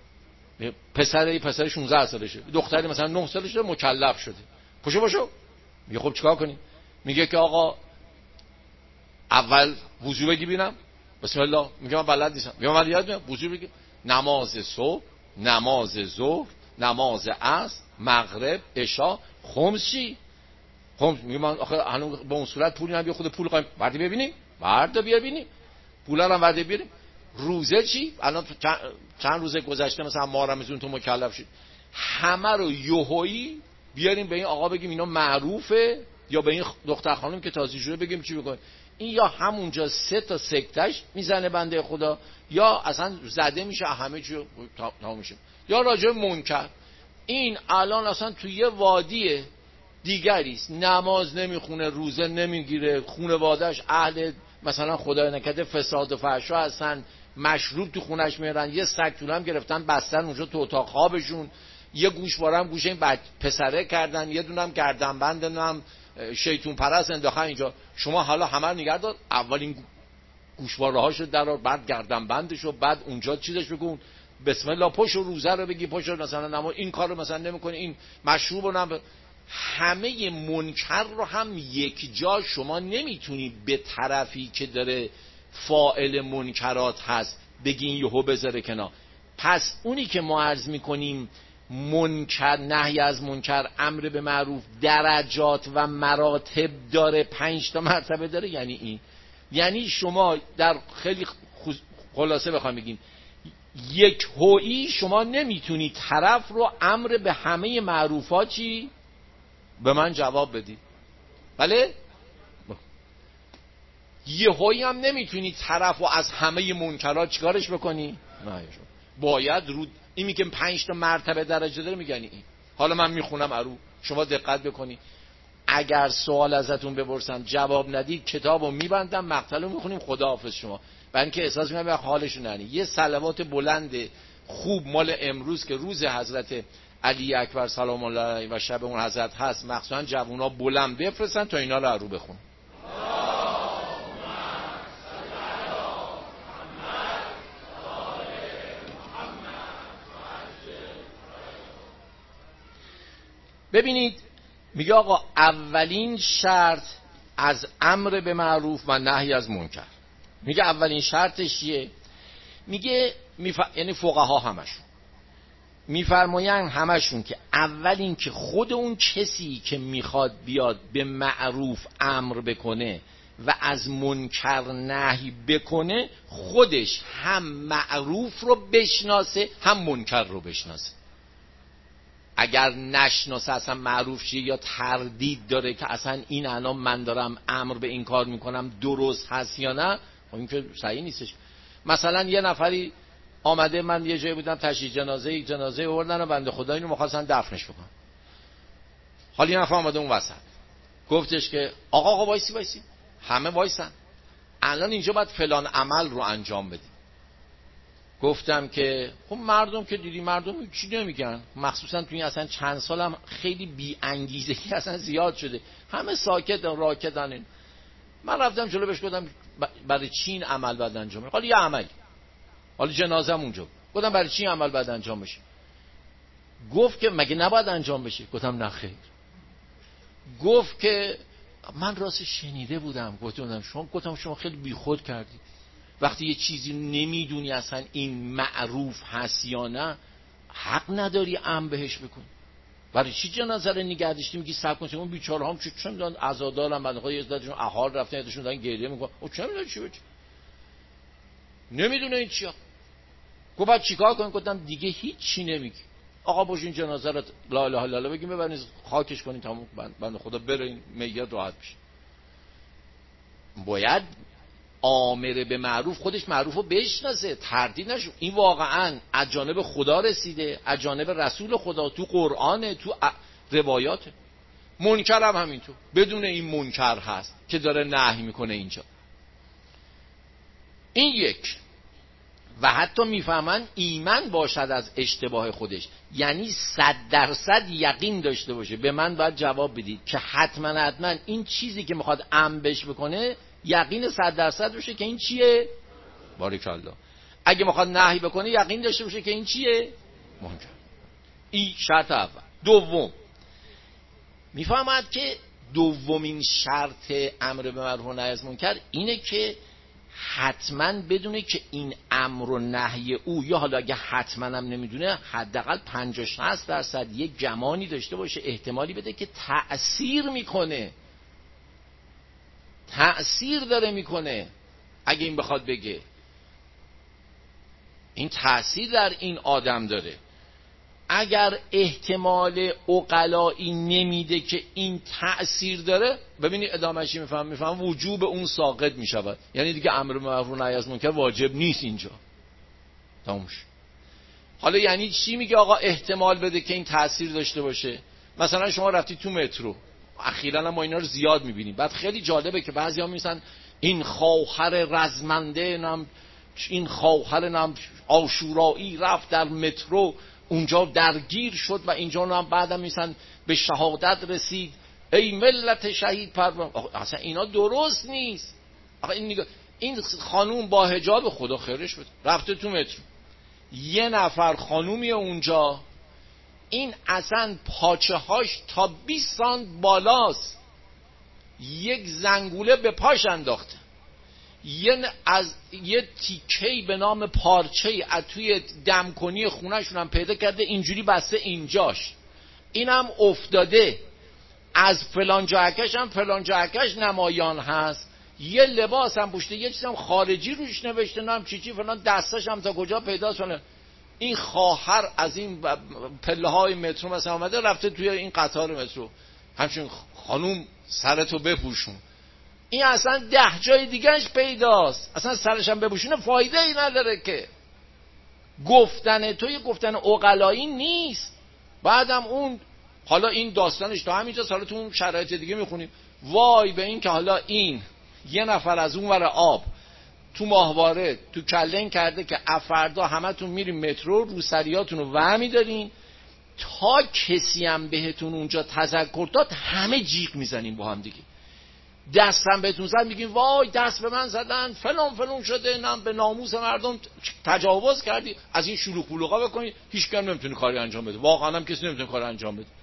پسر 16 سالشه، دختری مثلا 9 سالشه مکلف شده، پشو. میگه خب چیکار کنیم؟ میگه که آقا اول وضو بگی ببینم. بسم الله. میگه من بلد نیستم. میگه من یاد میاد وضو بگی. نماز صبح، نماز ظهر، نماز عصر، مغرب، عشاء، خمس چی؟ خمس. میگه من آخه هنوز به اون صورت پولی نمیاد، خود پول قایم وردی ببینیم، وردا بیا ببینیم، پولا رو وردی ببینیم. روزه چی؟ الان چند روز گذشته مثلا ماه رمضان تو مکلف شد، همه رو یهویی بیاریم به این آقا بگیم اینا معروفه، یا به این دختر خانم که تازه شده بگیم چی بکنیم؟ این یا همونجا 3 تا سکتش میزنه بنده خدا، یا اصلا زده میشه همه چی تمام میشه. یا راجع منکر، این الان اصلا توی یه وادی دیگریست، نماز نمیخونه، روزه نمیگیره، خانواده‌اش اهل مثلا خدای نکرده فساد و فحشا هستن، مشروب تو خونش میارن، یه سگ طولم گرفتن بستن اونجا تو اتاق خوابشون، یه گوشواره هم گوشه این پسره کردن، یه دونم گردنبند هم شیطون پرست انداختن اینجا. شما حالا همه رو نگه دار، اولین گوشواره هاشو درار، بعد گردنبندشو، بعد اونجا چیزش بگون، بسم الله، پشت روزه رو بگی، پشت مثلا نماز، این کارو مثلا نمیکنی، این مشروب رو هم. همه منکر رو هم یک جا شما نمیتونی به طرفی که داره فاعل منکرات هست بگین یهو بذاره کنار. پس اونی که ما عرض میکنیم منکر، نهی از منکر، امر به معروف درجات و مراتب داره، 5 تا مرتبه داره. یعنی این، یعنی شما در خیلی خلاصه بخوام بگیم، یک هویی شما نمیتونی طرف رو امر به همه معروفات چی به من جواب بدی، بله؟ یه هویی هم نمیتونی طرف رو از همه منکرات چیکارش بکنی؟ نه، باید رو این میگم 5 تا مرتبه درجه داره، میگن این. حالا من میخونم ارو، شما دقت بکنی، اگر سوال ازتون بپرسم جواب ندید کتابو میبندم، مقطعو میخونیم، خداحافظ شما. برای اینکه احساس میکنم به حالشون ننی. یه صلوات بلند خوب مال امروز که روز حضرت علی اکبر سلام الله علیه و شب اون حضرت هست، مخصوصا جوونا بلند بفرستن تا اینا رو ارو بخون. ببینید میگه آقا اولین شرط از امر به معروف و نهی از منکر، میگه اولین شرطش چیه؟ میگه یعنی فقها همشون میفرمایند همشون که اول این که خود اون کسی که میخواد بیاد به معروف امر بکنه و از منکر نهی بکنه، خودش هم معروف رو بشناسه هم منکر رو بشناسه. اگر نشناسه اصلا معروف چیه یا تردید داره که اصلا این الان من دارم امر به این کار میکنم درست هست یا نه، این که صحیح نیستش. مثلا یه نفری آمده، من یه جایی بودم تشییع جنازه آوردن و بنده خدا اینو می‌خواستن دفنش بکنن. حالا یه نفر آمده اون وسط گفتش که آقا وایسی، همه وایسن، الان اینجا باید فلان عمل رو انجام بدیم. گفتم که خب مردم که دیدی مردم چی نمیگن، مخصوصا توی اصلا چند سالم خیلی بی انگیزگی اصلا زیاد شده، همه ساکتن راکتن. من رفتم جلو بهش گفتم برای چی این عمل باید انجام بشه؟ حالا یه عملی، حالا جنازم اونجا، گفتم برای چی عمل باید انجام بشه؟ گفت که مگه نباید انجام بشه؟ گفتم نه خیر. گفت که من راست شنیده بودم. گفتم شما خیلی بیخود کردی، وقتی یه چیزی نمیدونی اصلا این معروف هست یا نه، حق نداری امر بهش بکنی. برای چی جنازه رو نگه داشتی میگی صبر کن؟ اون بیچاره هم چه میدونن عزادارن، بعد خود یزدادشون احال رفتن یادشون دارن گریه میکنن، او چه میدونه چی بچه نمیدونه این چیا. گفت بعد چیکار کنیم؟ گفتم دیگه هیچ چی نمیگی، آقا باش این جنازه رو لا اله الا الله بگیم ببرین خاکش کنین تمام، بنده خدا بره این میت راحت بشه. باید آمر به معروف خودش معروفو بشناسه، تردید نشه. این واقعا از جانب خدا رسیده، از جانب رسول خدا، تو قرآنه، تو روایاته. منکر هم همینطور، بدون این منکر هست که داره نهی میکنه اینجا. این یک. و حتی میفهمن ایمان باشد از اشتباه خودش، یعنی 100% یقین داشته باشه. به من باید جواب بدید که حتما این چیزی که میخواد بش بکنه یقین 100% باشه که این چیه؟ باریکالله. اگه میخواد نهی بکنه یقین داشته باشه که این چیه؟ منکر. این شرط اول. دوم، میفهمد که دومین شرط امر به معروف و نهی از منکر اینه که حتما بدونه که این امر و نهی او، یا حالا اگه حتما هم نمیدونه، حداقل 50-60% یک گمانی داشته باشه، احتمالی بده که تأثیر میکنه، تأثیر داره میکنه. اگه این بخواد بگه این تأثیر در این آدم داره، اگر احتمال عقلایی نمیده که این تأثیر داره، ببینید ادامه‌اش میفهم وجوب اون ساقط میشود، یعنی دیگه امر به معروف و نهی از منکر واجب نیست اینجا، تمومش. حالا یعنی چی میگه آقا احتمال بده که این تأثیر داشته باشه؟ مثلا شما رفتی تو مترو، اخیراً ما اینا رو زیاد میبینیم، بعد خیلی جالبه که بعضیا میگن این خواهر رزمنده نم، این خواهر عاشورایی رفت در مترو اونجا درگیر شد و اینجا هم بعدم میسن به شهادت رسید، ای ملت شهید پروان. اصلا اینا درست نیست. آقا این خانوم با حجاب، خدا خیرش بده، رفته تو مترو، یه نفر خانومی اونجا، این اصلا پاچه هاش تا 20 سانت بالاست، یک زنگوله به پاش انداخته، از یه تیکه‌ای به نام پارچه‌ای از توی دمکنی خونه‌شون هم پیدا کرده، اینجوری بسته اینجاش، اینم افتاده، از فلان جاکش هم فلان جاکش نمایان هست، یه لباس هم پوشته، یه چیز هم خارجی روش نوشته، نام چی فلان، دستش هم تا کجا پیداست فلان. این خواهر از این پله‌های مترو مثلا اومده رفته توی این قطار مترو، همچنین خانوم سرتو بپوشون. این اصلا 10 جای دیگهش پیداست، اصلا سرش هم بپوشونه فایده ای نداره که. گفتن تو یه گفتن عقلایی نیست. بعدم اون حالا این داستانش تا همینجاست، حالا تو اون شرایط دیگه میخونیم وای به این که حالا این یه نفر از اون ور آب تو ماهواره تو کلن کرده که افردا همتون میریم مترو، روسریاتون رو وهمی دارین، تا کسی هم بهتون اونجا تذکر داد همه جیغ میزنین با هم دیگه، دستم بهتون زد میگین وای دست به من زدن فلان شده، نم به ناموس مردم تجاوز کردی. از این شلوغ بلوغا بکنید، هیچ کس نمیتونه کاری انجام بده، واقعا هم کسی نمیتونه کاری انجام بده،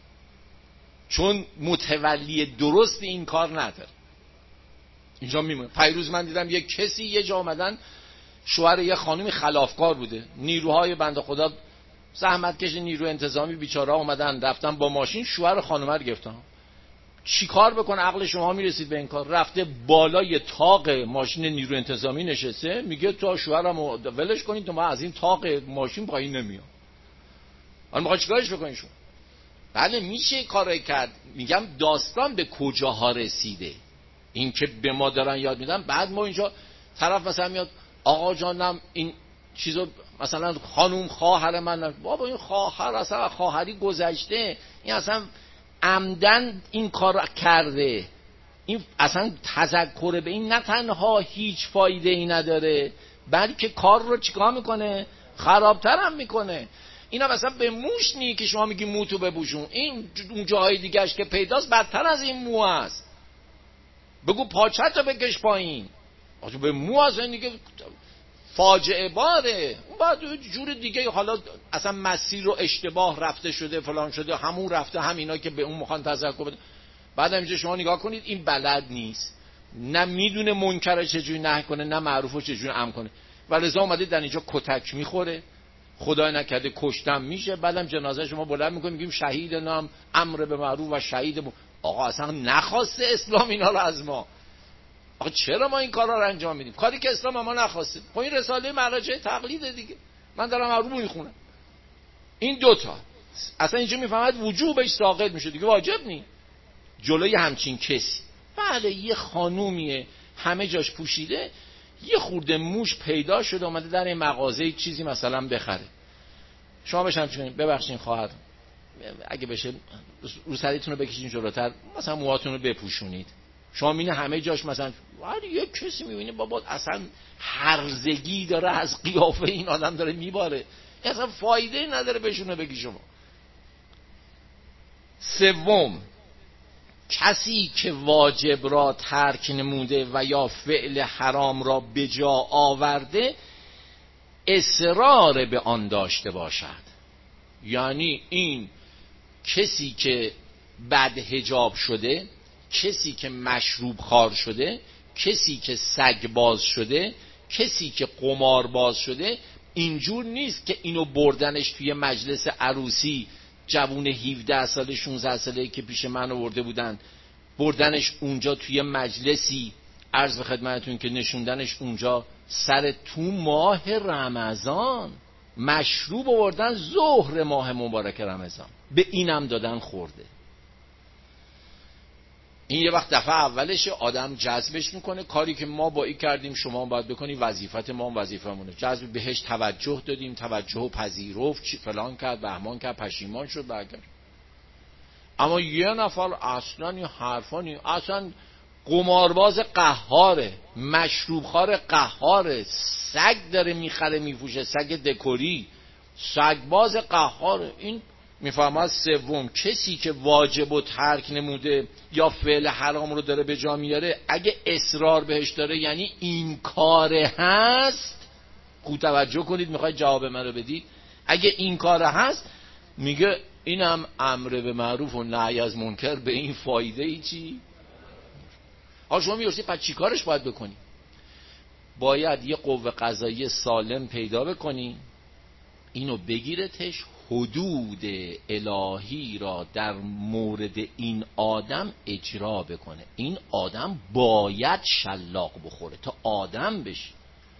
چون متولی درست این کار نداره. اینجا میمونه. پیروز من دیدم یک کسی یه جا اومدن، شوهر یه خانمی خلافکار بوده، نیروهای بنده خدا زحمتکش نیرو انتظامی بیچاره اومدن رفتن با ماشین شوهر خانم رو گرفتن، چی کار بکنه عقل شما میرسید به این کار؟ رفته بالای طاق ماشین نیرو انتظامی نشسته، میگه تا شوهرم ولش کنید تو ما از این طاق ماشین پایین نمیام. حالا میخواد چیکارش بکنین شما؟ بله میشه کارایی کرد. میگم داستان به کجاها رسیده، این که به ما دارن یاد میدن. بعد ما اینجا طرف مثلا میاد آقا جانم این چیزو مثلا خانوم خواهر من، بابا این خواهر اصلا خواهری گذشته، این اصلا عمدن این کار کرده، این اصلا تذکر به این نه تنها هیچ فایده ای نداره بلکه کار رو چیکار میکنه؟ خرابتر هم میکنه. اینا مثلا به موش نی که شما میگی موتو بپوشون، این اون جاهای دیگهش که پیداست بدتر از این مو است. بگو پاچتو بکش پایین، آخه به مو از این دیگه فاجعه باره. اون بعد جور دیگه حالا اصلا مسیر رو اشتباه رفته شده فلان شده، همون رفته همینا که به اون میخوان تذکر بده. بعد اینجا شما نگاه کنید این بلد نیست، نه میدونه منکر چجوری نهی کنه نه معروفو چجوری امر کنه، ولذا اومده در اینجا کتک میخوره، خدای نکرده کشتم میشه، بعدم جنازه شما بلند میکنیم میگیم شهید نام امر به معروف و شهید آقا اصلا نخواسته اسلام اینا رو از ما. آقا چرا ما این کارا رو انجام میدیم؟ کاری که اسلام ما نخواسته. خب این رساله مراجع تقلید دیگه، من دارم معروف میخونم. این دوتا اصلا اینجا میفهمد وجوبش ساقط میشه دیگه، واجب نی جلوی همچین کسی. بله یه خانومیه همه جاش پوشیده، یه خورده موش پیدا شده اومده در این مغازه چیزی مثلا بخره، شما بشم چون ببخشید خواهر اگه بشه رو سریتون رو بکشین جلوتر، مثلا موهاتون رو بپوشونید. شما میبینی همه جاش مثلا یه کسی میبینی بابا اصلا هرزگی داره از قیافه این آدم داره میباره، اصلا فایده نداره بهشون بگی شما. سوم، کسی که واجب را ترک نموده و یا فعل حرام را به جا آورده اصرار به آن داشته باشد. یعنی این کسی که بد حجاب شده، کسی که مشروب خوار شده، کسی که سگ باز شده، کسی که قمار باز شده، اینجور نیست که اینو بردنش توی مجلس عروسی، جوون 17 ساله 16 ساله که پیش من آورده بودن، بردنش اونجا توی مجلسی عرض به خدمتتون که نشوندنش اونجا سر تو ماه رمضان، مشروب آوردن ظهر ماه مبارک رمضان، به اینم دادن خورده. این یه وقت دفعه اولشه آدم جذبش میکنه، کاری که ما با این کردیم شما باید بکنی، وظیفت ما وظیفمونه، جذب بهش توجه دادیم، توجه و پذیرفت، فلان کرد بهمان کرد پشیمان شد برگرد. اما یه نفر اصلا این حرفانی، اصلا قمارباز قهاره، مشروبخوار قهاره، سگ داره میخره میفوشه، سگ دکوری، سگباز قهاره. این میفهمد. سوم، کسی که واجب و ترک نموده یا فعل حرام رو داره به جا میاره، اگه اصرار بهش داره یعنی این کاره هست، خوب توجه کنید میخواید جواب من رو بدید، اگه این کاره هست میگه اینم امر به معروف و نهی از منکر، به این فایده ای چی؟ حالا شما میگید پس چی کارش باید بکنی؟ باید یه قوه قضایی سالم پیدا بکنی، اینو بگیرتش، حدود الهی را در مورد این آدم اجرا بکنه. این آدم باید شلاق بخوره تا آدم بشه.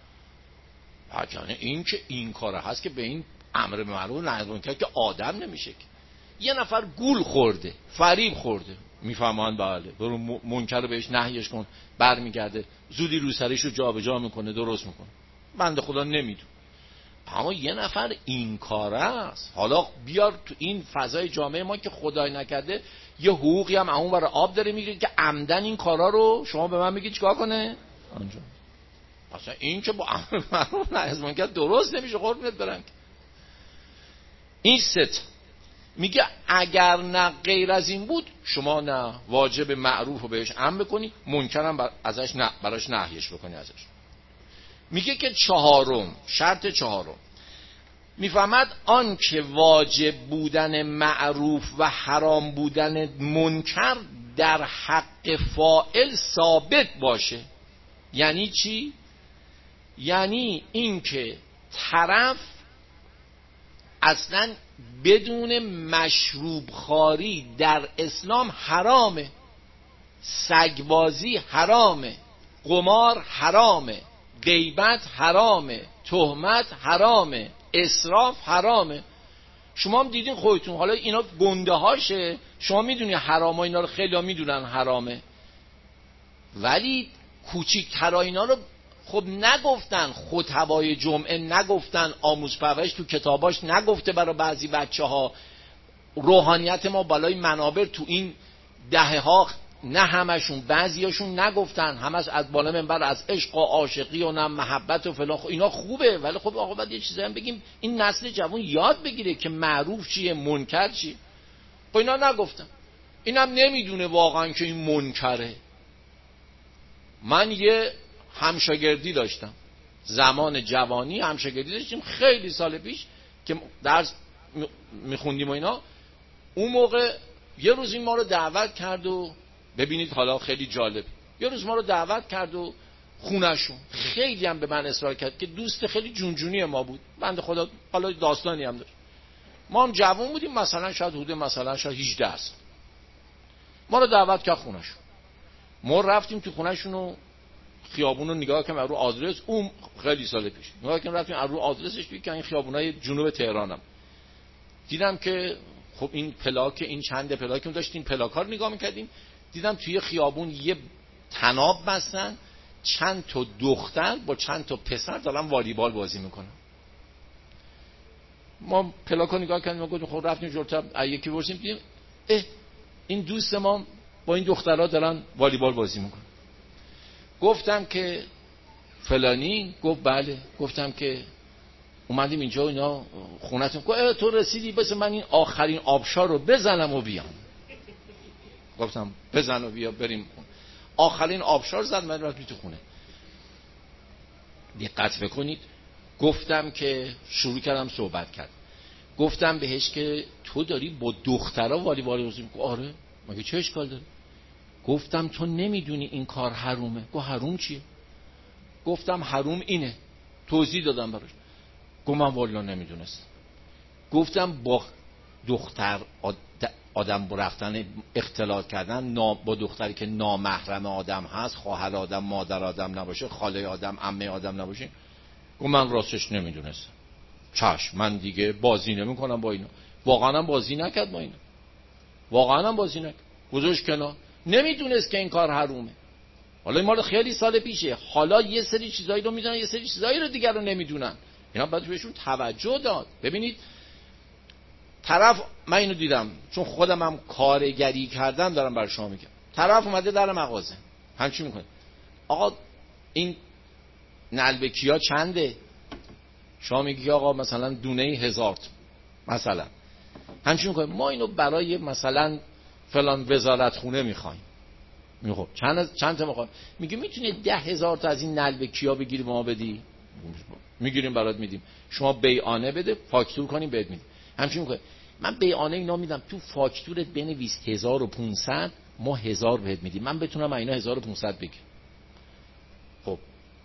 یعنی این که این کاره هست که به این امر به معروف نهی از منکر که آدم نمیشه که. یه نفر گول خورده، فریب خورده، میفهمن بله، برو منکر رو بهش نهیش کن، برمیگرده زودی رو سرش رو جابجا میکنه، درست میکنه، بنده خدا نمیدون. اما یه نفر این کاره است. حالا بیار تو این فضای جامعه ما که خدای نکرده یه حقوقی هم اون برای آب داره میگیره که عمدن این کارا رو شما به من میگید چیکار کنه؟ انجام. اصلا این که با امر معروف نهی از منکر درست نمیشه، قربونت برم. این ست میگه اگر نه غیر از این بود شما نه واجب معروف رو بهش امر بکنی، منکرم ازش نه براش نهیش بکنی ازش. میگه که چهارم، شرط چهارم میفهمد آن که واجب بودن معروف و حرام بودن منکر در حق فاعل ثابت باشه. یعنی چی؟ یعنی این که طرف اصلا بدون مشروب خواری در اسلام حرامه، سگبازی حرامه، قمار حرامه، غیبت حرامه، تهمت حرامه، اسراف حرامه. شما هم دیدین خودتون. حالا اینا گنده هاشه، شما میدونی حرامه، اینا رو خیلی ها میدونن حرامه، ولی کوچیک‌ترا اینا رو خب نگفتن. خطبای جمعه نگفتن، آموز پرورش تو کتاباش نگفته برای بعضی بچه‌ها. روحانیت ما بالای منابر تو این دهه‌ها، نه همشون، بعضیاشون نگفتن، همش از بالا منبر از عشق و عاشقی و نه محبت و فلان. اینا خوبه، ولی خب آقا باید یه چیزی هم بگیم این نسل جوان یاد بگیره که معروف چیه، منکر چیه. خب اینا نگفتن. اینم نمیدونه واقعا که این منکره. من یه همشاگردی داشتم زمان جوانی، همشاگردی داشتیم خیلی سال پیش که درس میخوندیم و اینا. اون موقع یه روز این ما رو دعوت کرد و ببینید حالا خیلی جالب، یه روز ما رو دعوت کرد و خونه‌شون خیلی هم به من اصرار کرد که دوست خیلی جونجونی ما بود، بنده خدا حالا داستانی هم داشت. ما هم جوان بودیم، مثلا شاید حدود مثلا شاید 18 سال. ما رو دعوت کرد خونه‌شون. ما رفتیم تو خونه‌شون و خیابون رو نگاه کردم رو آدرس، اون خیلی سال پیش نگاه کردم، رفتیم رو آدرسش که این خیابونای جنوب تهرانم. دیدم که خب این پلاک، این چند پلاک داشتیم، پلاک‌ها رو نگاه می‌کردیم، دیدم توی خیابون یه طناب بستن، چند تا دختر با چند تا پسر دارن والیبال بازی میکنن. ما پلاک رو نگاه کردیم و گفتیم خب رفتیم جلوتر، یکی پرسیم دیدیم این دوست ما با این دخترها دارن والیبال بازی میکنن. گفتم که فلانی؟ گفت بله. گفتم که اومدیم اینجا اینا خونتون. گفت تو رسیدی، بس من این آخرین آبشار رو بزنم و بیام. گفتم بزن و بیا بریم. آخرین آبشار زد، من رفتم تو خونه. دقت بکنید. گفتم که شروع کردم صحبت کرد. گفتم بهش که تو داری با دخترها والیبال بازی میکنی؟ آره. مگه چه اشکال داره؟ گفتم تو نمیدونی این کار حرومه؟ گفت حروم چیه؟ گفتم حروم اینه. توضیح دادم براش. گفت من والا نمیدونستم. گفتم با دختر آدم رفتن اختلاط کردن با دختری که نامحرم آدم هست، خواهر آدم، مادر آدم نباشه، خاله آدم، عمه آدم نباشه، گفت من راستش نمیدونستم. چشم، من دیگه بازی نمیکنم با اینا. واقعا هم بازی نکرد با اینا، واقعا هم بازی نکرد، گذاشت کنار، نمیدونست که این کار حرومه. حالا این مال خیلی سال پیشه. حالا یه سری چیزایی رو میدونن، یه سری چیزایی رو دیگر رو نمیدونن. اینا باید بهشون توجه داد. ببینید طرف، من اینو دیدم چون خودم هم کارگری کردم دارم برای شما میگم. طرف اومده در مغازه همچی میکنه، آقا این نلبکیا چنده؟ شما میگی آقا مثلا دونه 1000 مثلا، همچی میکنه. ما اینو برای مثلا فلان وزارت خونه میخوایم. میگه چند تا میخوام؟ میگه میتونی 10,000 تا از این نلبکیا بگیری ما بدی؟ میگیریم برات میدیم. شما بیعانه بده، فاکتور کنیم بهت میدیم. همچین میکنه. من بیعانه اینا میدم، تو فاکتورت بنویس 1500، ما 1000 بهت میدیم، من بتونم اینا 1500 بگیرم. خب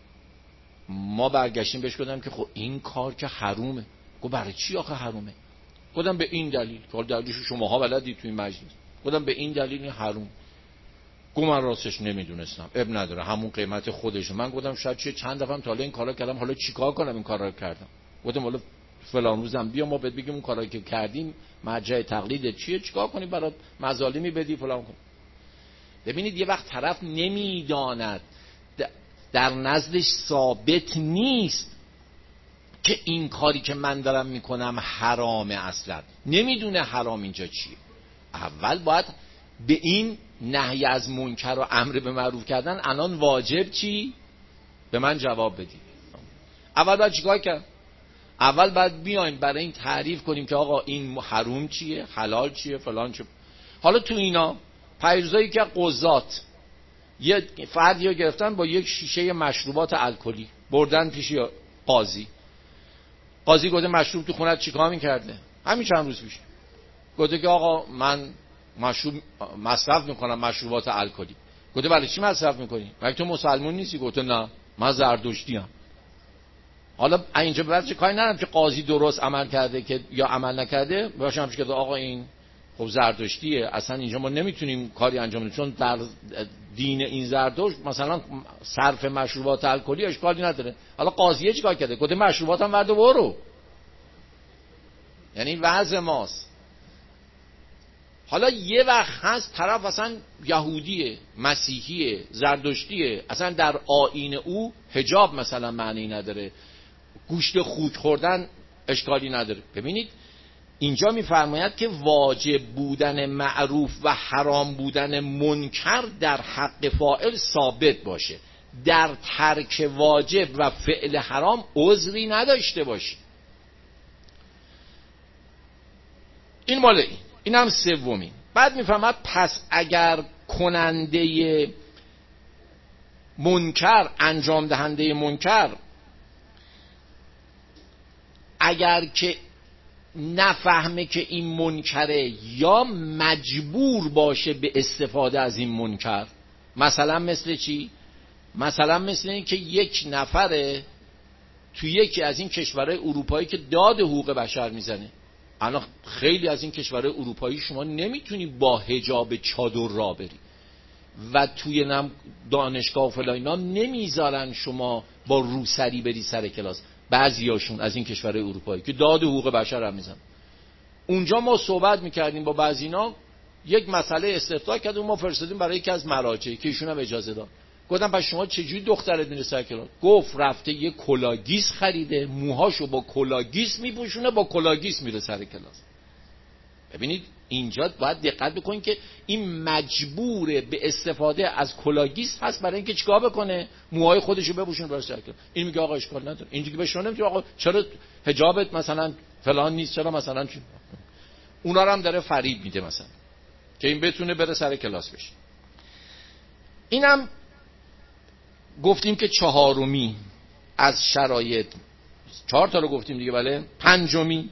ما برگشتیم بهش گفتم که خب این کار که حرومه. گفت برای چی آخه حرومه؟ گفتم به این دلیل. که دلیلش شماها بلدید تو این مجلس. گفتم به این دلیل حروم. گفت من راستش نمیدونستم. اب نداره، همون قیمت خودشه. من گفتم شاید چند دفعه تا حالا این کارا کردم، حالا چیکار کنم این کارا رو کردم. گفتم حالا فلان روزم بیا ما بهت بگیم اون کارایی که کردیم مرجع تقلید چیه، چیکار کنی برات مظالمی بدی فلان کن. ببینید یه وقت طرف نمیداند، در نزدش ثابت نیست که این کاری که من دارم میکنم حرامه، اصلا نمیدونه حرام اینجا چیه. اول باید به این نهی از منکر و امر به معروف کردن الان واجب چی؟ به من جواب بدید. اول باید چیکار کرد؟ اول باید بیایم برای این تعریف کنیم که آقا این حرام چیه، حلال چیه، فلان چیه. حالا تو اینا پیروزایی که قضات یه فردی رو گرفتن با یک شیشه مشروبات الکلی بردن پیش قاضی. قاضی گفته مشروب تو خونت چیکار می‌کرده؟ همین چند روز پیش گفته که آقا من مشروب مصرف میکنم، مشروبات الکلی. گفته برای چی مصرف میکنی؟ مگه تو مسلمان نیستی؟ گفته نه من زردشتی ام. حالا اینجا بعد چه کاری ندارم که قاضی درست عمل کرده که یا عمل نکرده، باشم که آقا این خب زردشتیه، اصلا اینجا ما نمیتونیم کاری انجام بدیم، چون در دین این زردشت مثلا صرف مشروبات الکلی اشکالی نداره. حالا قاضیه چیکار کرده؟ گفته مشروبات هم ورد برو، یعنی وضع ماست. حالا یه وقت هست طرف اصلا یهودیه، مسیحیه، زردشتیه، اصلا در آیین او حجاب مثلا معنی نداره، گوشت خوک خوردن اشکالی نداره. ببینید اینجا میفرماید که واجب بودن معروف و حرام بودن منکر در حق فاعل ثابت باشه، در ترک واجب و فعل حرام عذری نداشته باشه. این مال این هم سومی. بعد میفهمد پس اگر کننده منکر، انجام دهنده منکر، اگر که نفهمه که این منکره یا مجبور باشه به استفاده از این منکر، مثلا مثل چی؟ مثلا مثل این که یک نفره توی یکی از این کشورهای اروپایی که داد حقوق بشر میزنه. الان خیلی از این کشورهای اروپایی شما نمیتونی با حجاب چادر راه بری و توی دانشگاه و فلان اینا نمیذارن شما با روسری بری سر کلاس. بعضیاشون از این کشورهای اروپایی که داد حقوق بشر هم میزنن. اونجا ما صحبت میکردیم با بعضی اینا، یک مسئله استفتاء کردیم، ما فرستادیم برای یکی از مراجع که ایشون هم اجازه داد. گفتم پس شما چجوری دخترت میره سر کلاس؟ گفت رفته یه کلاگیس خریده، موهاشو با کلاگیس میپوشونه، با کلاگیس میره سر کلاس. ببینید اینجا باید دقت بکنید که این مجبوره به استفاده از کلاگیس هست برای اینکه چیکار بکنه؟ موهای خودشو بپوشونه برای سر کلاس. این میگه آقا اشکال نداره. اینجوری به شما نمیگه آقا چرا حجابت مثلا فلان نیست، چرا مثلا چی؟ اونا رو هم داره فریب میده مثلا که این بتونه بره سر کلاس بشه. اینم گفتیم که چهارمی از شرایط، 4 تا رو گفتیم دیگه، بله. پنجمی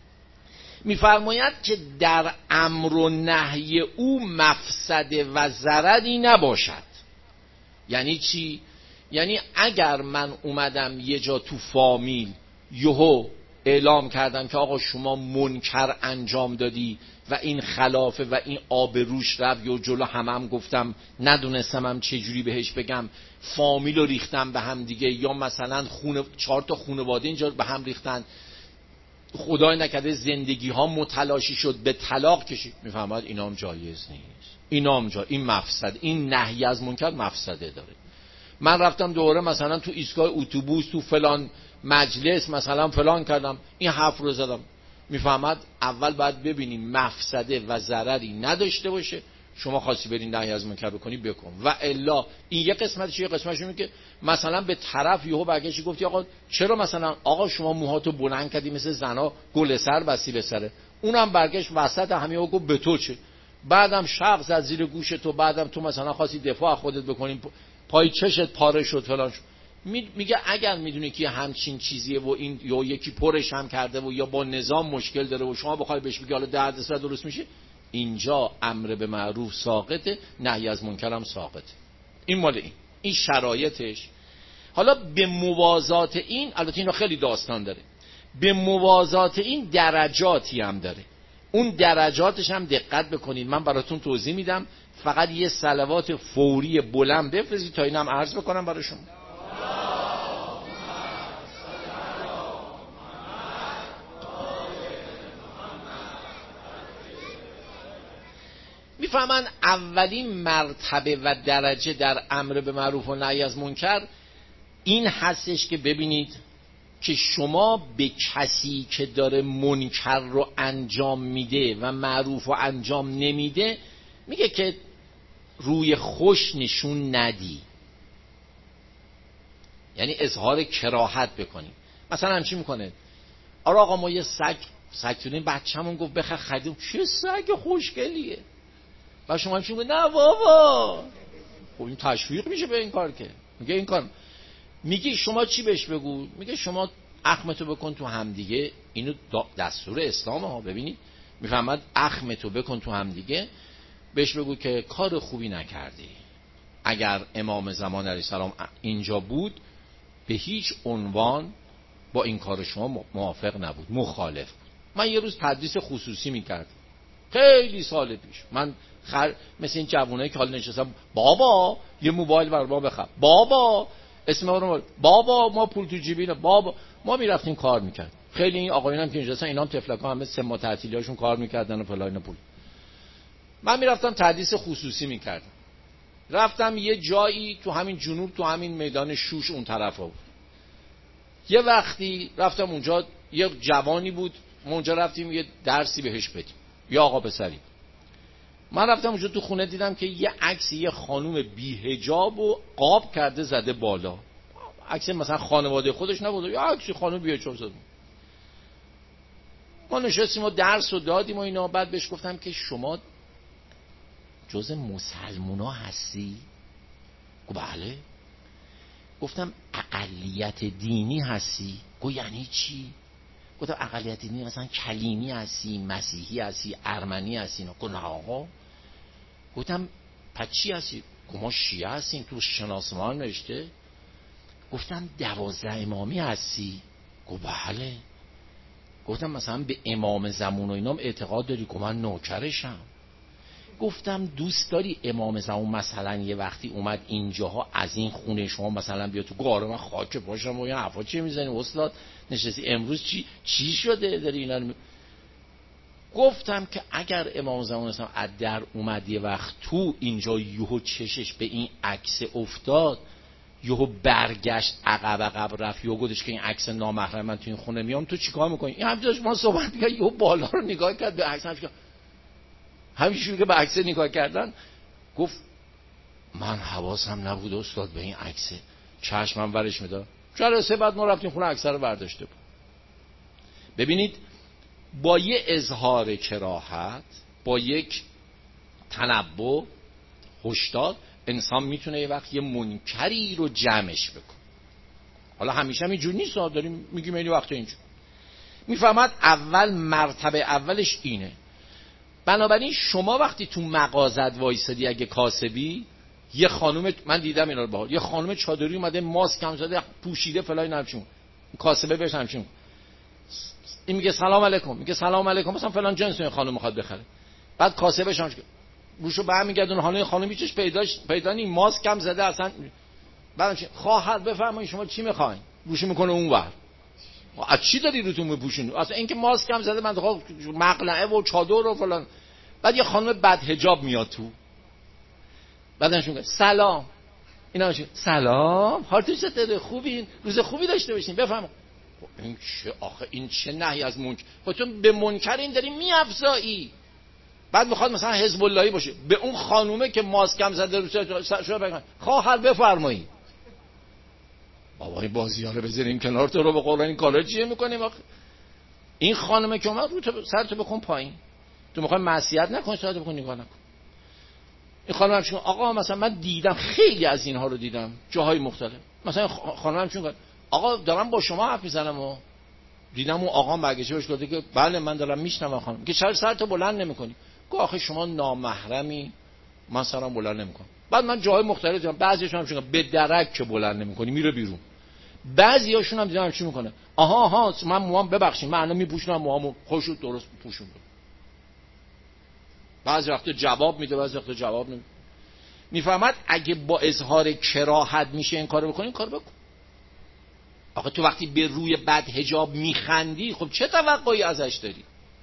میفرماید که در امر و نهی او مفسده و ضرری نباشد. یعنی چی؟ یعنی اگر من اومدم یه جا تو فامیل یهو اعلام کردم که آقا شما منکر انجام دادی و این خلافه و این آبروش رفت، یا جلو همم گفتم ندونستم هم چجوری بهش بگم، فامیل رو ریختم به هم دیگه، یا مثلا 4 تا خانواده اینجا به هم ریختن، خدای نکرده زندگی ها متلاشی شد، به طلاق کشید، میفهمد اینا هم جایز نیست. اینا هم این مفسد، این نهی از منکر مفسده داره. من رفتم دوره مثلا تو ایستگاه اتوبوس تو فلان مجلس مثلا فلان کردم، این حرف رو زدم، میفهمد اول باید ببینیم مفسده و ضرری نداشته باشه، شما خواستی برین نهی از منکر بکنی بکن، و الا این یه قسمتش. یه قسمتش اینه که مثلا به طرف یهو برگشتی گفتی آقا چرا مثلا آقا شما موهاتو بلند کردی مثل زنا گل سر بستی به سره، اونم برگشت وسط همین گفت به تو چه، بعدم شق زد زیر گوش تو، بعدم تو مثلا خواستی دفاع خودت بکنی، پای چشت پاره شد فلان شد. میگه اگر میدونی که همچین چیزیه و این یا یکی پرش هم کرده و یا با نظام مشکل داره و شما بخوای بهش بگی حالا دردسر درست میشه، اینجا امر به معروف ساقطه، نهی از منکر هم ساقطه. این مال این شرایطش. حالا به موازات این، البته اینا خیلی داستان داره، به موازات این درجاتی هم داره. اون درجاتش هم دقت بکنید، من براتون توضیح میدم، فقط یه صلوات فوری بلند بفرستید تا اینم عرض بکنم برای شما. میفهمن اولین مرتبه و درجه در امر به معروف و نهی از منکر این هستش که ببینید که شما به کسی که داره منکر رو انجام میده و معروف رو انجام نمیده میگه که روی خوش نشون ندی، یعنی اظهار کراهت بکنی. مثلا همچی میکنه آره آقا ما یه سگ تونیم، بچه‌مون گفت بخر خریدیم، چه سگ خوشگلیه، و شما همچی میگه نه بابا، خب این تشویق میشه به این کار، که میگه این کار، میگه شما چی بهش بگو، میگه شما اخمتو بکن تو همدیگه، اینو دستور اسلام ها، ببینید میفهمد اخمتو بکن تو همدیگه، بهش بگو که کار خوبی نکردی، اگر امام زمان علیه السلام اینجا بود به هیچ عنوان با این کار شما موافق نبود، مخالف بود. من یه روز تدریس خصوصی میکردم، خیلی سال پیش من مثل این جوونایی که حال نشستم، بابا یه موبایل برای ما بخر، بابا اسم ما رو، بابا ما پول تو جیبینه، بابا ما میرفتیم کار میکرد. خیلی این آقایون هم که نشستن اینا هم تفلکا همه 3 ماه تعطیلیاشون کار میکردن و فلان پول. من میرفتم تدریس خصوصی میکردم. رفتم یه جایی تو همین جنوب، تو همین میدان شوش اون طرفا بود. یه وقتی رفتم اونجا، یه جوانی بود، ما اونجا رفتیم یه درسی بهش بدیم، یه آقا پسری. من رفتم اونجا تو خونه دیدم که یه عکس یه خانوم بی‌حجاب و قاب کرده زده بالا. عکس مثلا خانواده خودش نبود، یه عکس خانوم بی‌حجاب زده. ما نشستیم و درس رو دادیم و اینا. بعد بهش گفتم که شما جز مسلمونا هستی؟ گفت بله. گفتم اقلیت دینی هستی؟ گفت یعنی چی؟ گفتم اقلیت دینی مثلا کلیمی هستی، مسیحی هستی، ارمنی هستی؟ گفت نه آقا. گفتم پس چی هستی؟ گفت ما شیعه هستیم، تو شناسنامه نوشته. گفتم 12 امامی هستی؟ گفت بله. گفتم مثلا به امام زمان و اینام اعتقاد داری؟ گفت من نوکرشم. گفتم دوست داری امام زمان مثلا یه وقتی اومد اینجاها از این خونه شما مثلا بیا تو گاره من خاک باشم و این حرفا چی میزنی استاد نشستی امروز چی شده داری اینا رو گفتم که اگر امام زمان مثلا از در اومد یه وقت تو اینجا یهو چشش به این عکس افتاد، یهو برگشت عقب رفت، یهو گفتش که این عکس نامحرم من تو این خونه میام، تو چیکار میکنی؟ این همینجاش ما صحبت می‌کردیم، یهو بالا رو نگاه کرد به عکس، همینجوری که به عکس نگاه کردن گفت من حواسم نبود استاد به این عکس، چشمم ورش میداد. جلسه بعد ما رفتیم خونه عکس رو برداشته بود. ببینید با یه اظهار کراهت، با یک تنبؤ هشدار، انسان میتونه یه وقت یه منکری رو جمعش بکنه. حالا همیشه هم اینجور نیست، داریم میگیم این وقت اینجور میفهمد. اول مرتبه اولش اینه. بنابراین شما وقتی تو مغازت وایسادی، اگه کاسبی، یه خانم، من دیدم اینا رو باحال، یه خانم چادری اومده ماسک هم زده پوشیده فلان نمیچون، کاسبه بهش همچین این میگه سلام علیکم، میگه سلام علیکم، مثلا فلان جنس این خانم میخواد بخره. بعد کاسبش هم روشو برمیگردونه، حالا خانم هیچش پیدا نی، ماسک هم زده اصلا. بعدش خواهر بفرمایید شما چی میخواین؟ روشو میکنه اونور. از چی داری روتون بپوشونی؟ اصلا اینکه ماسک هم زده، من خب مقلعه و چادر و فلان. بعد یه خانم بد حجاب میاد تو، بعدش میگه سلام، اینا میگه سلام، حالتون چطوره؟ خوبین؟ روز خوبی داشته باشین، بفرمایید. این چه آخه، این چه نهی از منکر؟ خودتون به منکر این داری میافزایی. بعد میخواد مثلا حزب اللهی باشه، به اون خانومه که ماسک هم زده رو شو بگن خواهر بفرمایید. بابا این بازی‌ها رو بذاریم کنار، تو رو به قرآن این کارا چیه میکنیم آخه؟ این خانمه که اومد رو سرتو بکن پایین، تو میخوای معصیت نکنی، سرتو بکن نگاه نکن. این خانم هم چون آقا مثلا من دیدم خیلی از اینها رو دیدم جاهای مختلف، مثلا خانم هم چون آقا دارم با شما حرف میزنم و دیدم اون آقا برگشته بهش گفته که بله من دارم میشنوم خانم، که چرا سرتو بلند نمیکنی؟ گفت آخه شما نامحرمی، من سرم بلند نمیکنم. بعد من جاهای مختلف دیدم، بعضیشون هم چون به درک که بلند نمیکنی میره بیرون، بعضیاشون هم دیدم چی میکنه، آها من موام ببخشید من الان میپوشونم موامو، خوشو درست پوشوندم. بعضی وقت جواب میده، بعضی وقت جواب نمیده. میفهمد اگه با اظهار کراهت میشه این کارو بکنی، این کارو بکن. آخه تو وقتی به روی بد حجاب میخندی، خب چه توقعی ازش داری؟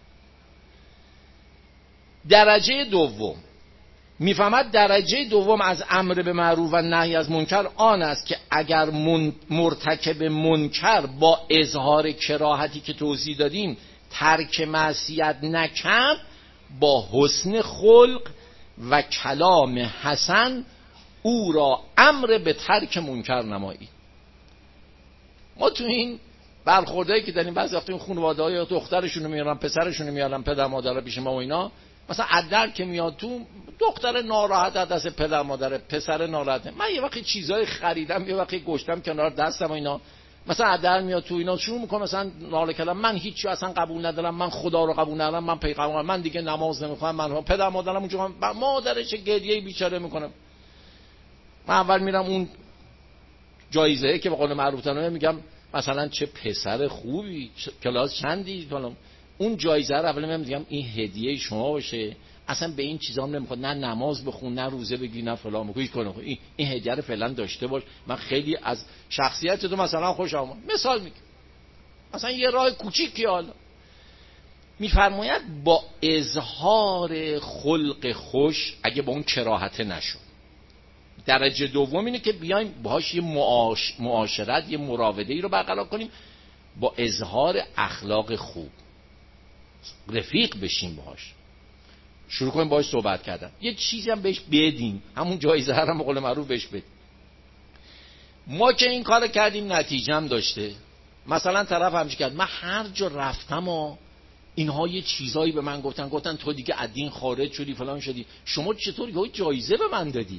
درجه دوم میفهمد درجه دوم از امر به معروف و نهی از منکر آن است که اگر مرتکب منکر با اظهار کراهتی که توضیح دادیم ترک معصیت نکرد، با حسن خلق و کلام حسن او را امر به ترک منکر نمایی. ما تو این برخوردایی که داریم بعضی وقتا این خانواده‌ها دخترشونو میارن، پسرشونو میارن، پدر مادر پیش ما و اینا، مثلا عدل که میاد تو، دختر ناراحت از دست پدر مادر، پسر ناراحته. من یه وقتی چیزای خریدم، یه وقتی گشتم کنار دستم و اینا، مثلا عدل میاد تو اینا شروع میکنه مثلا ناله کردن، من هیچی اصلا قبول ندارم، من خدا رو قبول ندارم، من پیغمبر، من دیگه نماز نمیخونم، من پدر مادرم اونجا مادرش گریه بیچاره میکنه. من اول میرم اون جایزه که به قول معروف تنه میگم مثلا چه پسر خوبی، کلاس چندی فلان، اون جایزه رو اولا میگم این هدیه شما باشه، اصلا به این چیزا هم نمیخواد، نه نماز بخون، نه روزه بگی، نه فلان بگی کنه، این هدیه رو فعلا داشته باش. من خیلی از شخصیت تو مثلا خوشم اومد. مثال میگم مثلا یه راه کوچیکی حالا میفرماید با اظهار خلق خوش، اگه با اون کراهته نشد. درجه دوم اینه که بیایم باهاش یه معاشرت، یه مراوده ای رو برقرار کنیم، با اظهار اخلاق خوب رفیق بشیم باهاش، شروع کنیم باهاش صحبت کردن، یه چیزی هم بهش بدیم، همون جایزه هم به قول معروف بهش بدیم. ما که این کار کردیم نتیجه هم داشته. مثلا طرف همچین کرد، من هر جا رفتم و اینها یه چیزایی به من گفتن تو دیگه از دین خارج شدی فلان شدی، شما چطور یه جایزه به من دادی؟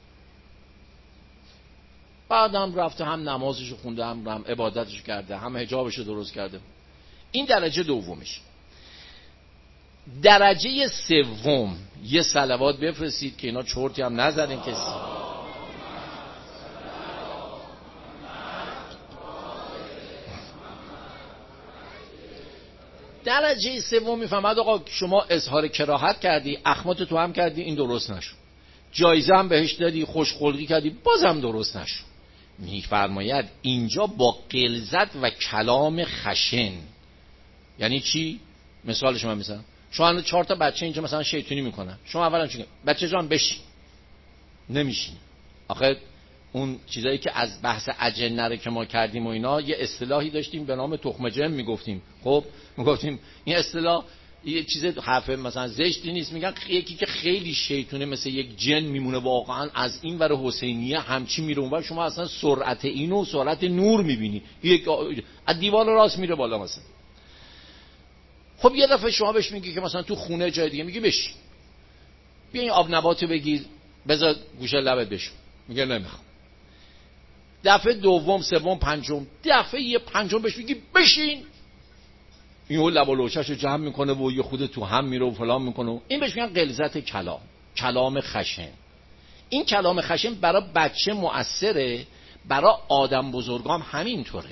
بعدم رفته هم نمازشو خونده، هم عبادتشو کرده، هم حجابشو درست کرده. این درجه دومش. درجه سوم یه صلوات بفرستید که اینا چرتی هم نزدن کسی. درجه سوم میفهمد آقا شما اظهار کراهت کردی، اخمات تو هم کردی، این درست نشد. جایزه هم بهش دادی، خوشخلقی کردی، بازم درست نشد. میفرماید اینجا با غلظت و کلام خشن. یعنی چی؟ مثال شما میزنم، شما 4 تا بچه اینجا مثلا شیطونی میکنن، شما اولا چی بچه جان بشین، نمیشین. آخه اون چیزایی که از بحث اجنه رو که ما کردیم و اینا، یه اصطلاحی داشتیم به نام تخم جن میگفتیم. خب میگفتیم این اصطلاح یه چیز حرف مثلا زشتی نیست، میگن یکی که خیلی شیطونه مثل یک جن میمونه واقعا، از این ور حسینیه همچی میره اونور، شما اصلا سرعت اینو سرعت نور میبینی، یک از دیوار راست میره بالا مثلا. خب یه دفعه شما بهش میگی که مثلا تو خونه جای دیگه، میگی بشین، بیا این آب نباتو بگیر بذار گوشه لبت بشو، میگه نمیخوام. دفعه دوم سوم پنجم، دفعه یه پنجم بهش میگی بشین، این لب و لوچه‌شو جمع میکنه و یه خود تو هم میره و فلان میکنه. این بهش میگن غلظت کلام، کلام خشن. این کلام خشن برای بچه مؤثره، برای آدم بزرگام همینطوره.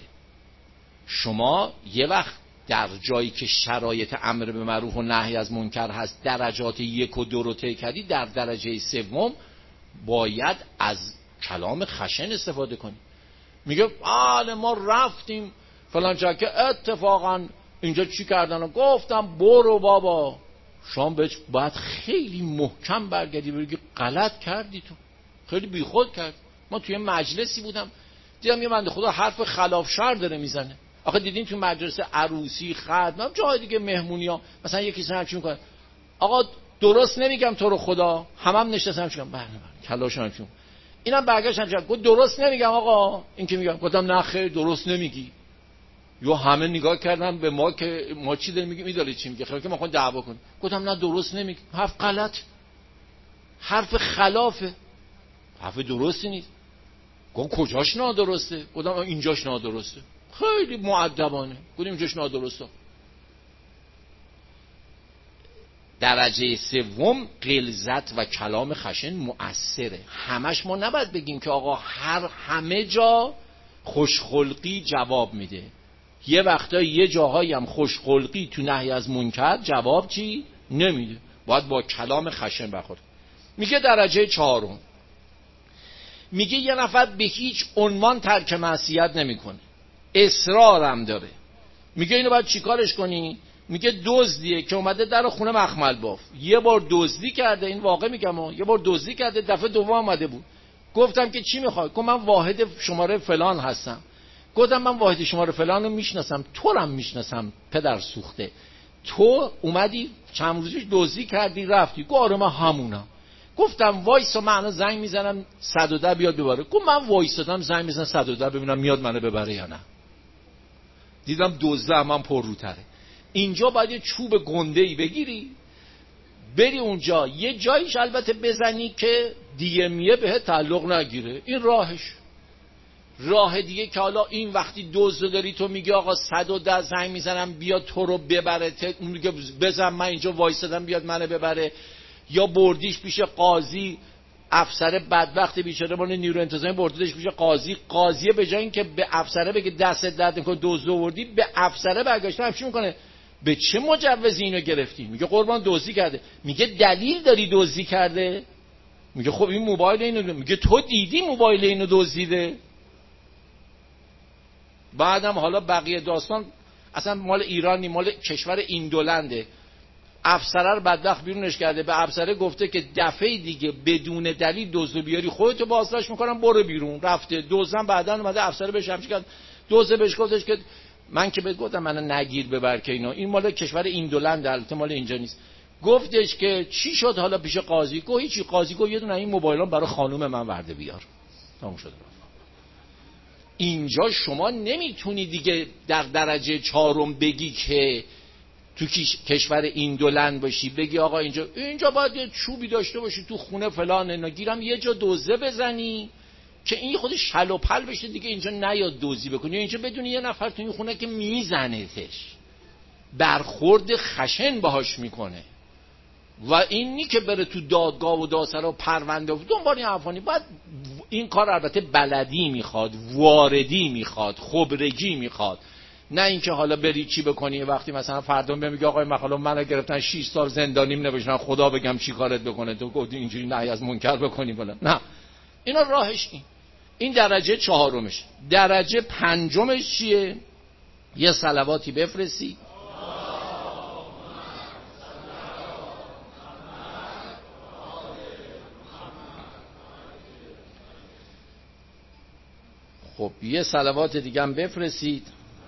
شما یه وقت در جایی که شرایط امر به معروف و نهی از منکر هست، درجات 1 و 2 رو طی کردی، در درجه سوم باید از کلام خشن استفاده کنی. میگه آله ما رفتیم فلان جا که اتفاقا اینجا چی کردن و گفتم برو بابا، شما بهش باید خیلی محکم برگردی بگی غلط کردی، تو خیلی بیخود کرد. ما توی مجلسی بودم دیدم یه بنده خدا حرف خلاف شرع داره میزنه. آخه دیدین تو مجلس عروسی خدمت جای دیگه مهمونی ها مثلا یکی سن همچین میکنه، آقا درست نمیگم تو رو خدا، همم نشستم چیکار بله کلاشون همچین، اینم برگشتن گفت درست نمیگم آقا، این که میگم گفتم نه خیر درست نمیگی. یا همه نگاه کردن به ما که ما چی داریم میگیم، میدونی چی میگه، خیلی که ما خود دعوا کنیم. گفتم نه درست نمیگی، حرف غلط، حرف خلافه، حرف درستی نیست. گفت کجاش نادرسته؟ گفتم اینجاش نادرسته. خیلی مؤدبانه گفتم اینجاش نادرسته. درجه سوم غلظت و کلام خشن مؤثره. همش ما نباید بگیم که آقا همه جا خوشخلقی جواب میده. یه وقتا یه جاهایی هم خوشخلقی تو نهی از منکر جواب چی نمیده، باید با کلام خشن برخورد. میگه درجه 4، میگه یه نفر به هیچ عنوان ترک معصیت نمیکنه، اصرارم داره. میگه اینو باید چیکارش کنی؟ میگه دزدیه که اومده در خونه مخمل باف، یه بار دزدی کرده، این واقع میگم یه بار دزدی کرده، دفعه دوم اومده بود، گفتم که چی میخوای؟ گفت من واحد شماره فلان هستم. گفتم من واحد شماره فلان رو میشناسم، تو رو میشناسم پدر سوخته، تو اومدی چند روزش دزدی کردی رفتی. گفت آره من همونم. گفتم وایسا من الان زنگ میزنم 110 بیاد ببره. گفت من وایسادم زنگ میزنم 110 ببینم میاد منو ببره یا نه. دیدم دزده من پر روتره. اینجا باید یه چوب گنده‌ای بگیری بری اونجا یه جایش البته بزنی که دیگه میه به تعلق نگیره. این راهش. راه دیگه که حالا این وقتی دزد داری تو میگی آقا 110 زنگ میزنم بیاد تو رو ببره، اون میگه بزن من اینجا وایسادم بیاد منو ببره، یا بردیش پیش قاضی، افسر بدبخت بیچاره مال نیرو انتظامی بردیش پیش قاضی، قاضیه به جای اینکه به افسره بگه دست درد نکنه دزد آوردی، به افسره برگشته همچی میکنه به چه مجوزی اینو گرفتی؟ میگه قربان دزدی کرده. میگه دلیل داری دزدی کرده؟ میگه خب این موبایل اینو، میگه تو دیدی موبایل اینو دزدیده؟ بعدم حالا بقیه داستان اصلا مال ایرانی، مال کشور ایندولنده. افسره رو بدبخت بیرونش کرده، به افسره گفته که دفعه دیگه بدون دلیل دزد بیاری خودتو بازداشت میکنم، برو بیرون. رفته دزدم بعدن اومده افسره بهش همش کرد، دزد بهش گفتش که من که بهت گفتم من نگیر ببر که اینا، این مال کشور ایندولند، البته مال اینجا نیست. گفتش که چی شد حالا پیش قاضی؟ گفت هیچی. قاضی گفت یه دونه این موبایلام برای خانم من ورده بیار. تموم شد. اینجا شما نمیتونی دیگه در درجه 4 بگی که تو کشور ایندولند باشی، بگی آقا اینجا باید یه چوبی داشته باشی تو خونه فلان، اینا گیرم یه جا دوزه بزنی که این خودش شل و پل بشه دیگه، اینجا نیاد دوزی بکنی. اینجا بدونی یه نفر تو این خونه که میزنتش، برخورد خشن باهاش میکنه، و این نی که بره تو دادگاه و دادسرا و پرونده و دنبال این حرفانی. باید این کار البته بلدی میخواد، واردی میخواد، خبرگی میخواد، نه اینکه حالا بری چی بکنی وقتی مثلا فردا میگه آقای مخالف منو گرفتن 6 سال زندانیم نباشن، خدا بگم چی کارت بکنه، تو گفتی اینجوری نهی از منکر بکنی بله. نه، اینا راهش این درجه 4. درجه 5 چیه؟ یه صلواتی بفرستی. خب یه صلوات دیگه هم بفرستید.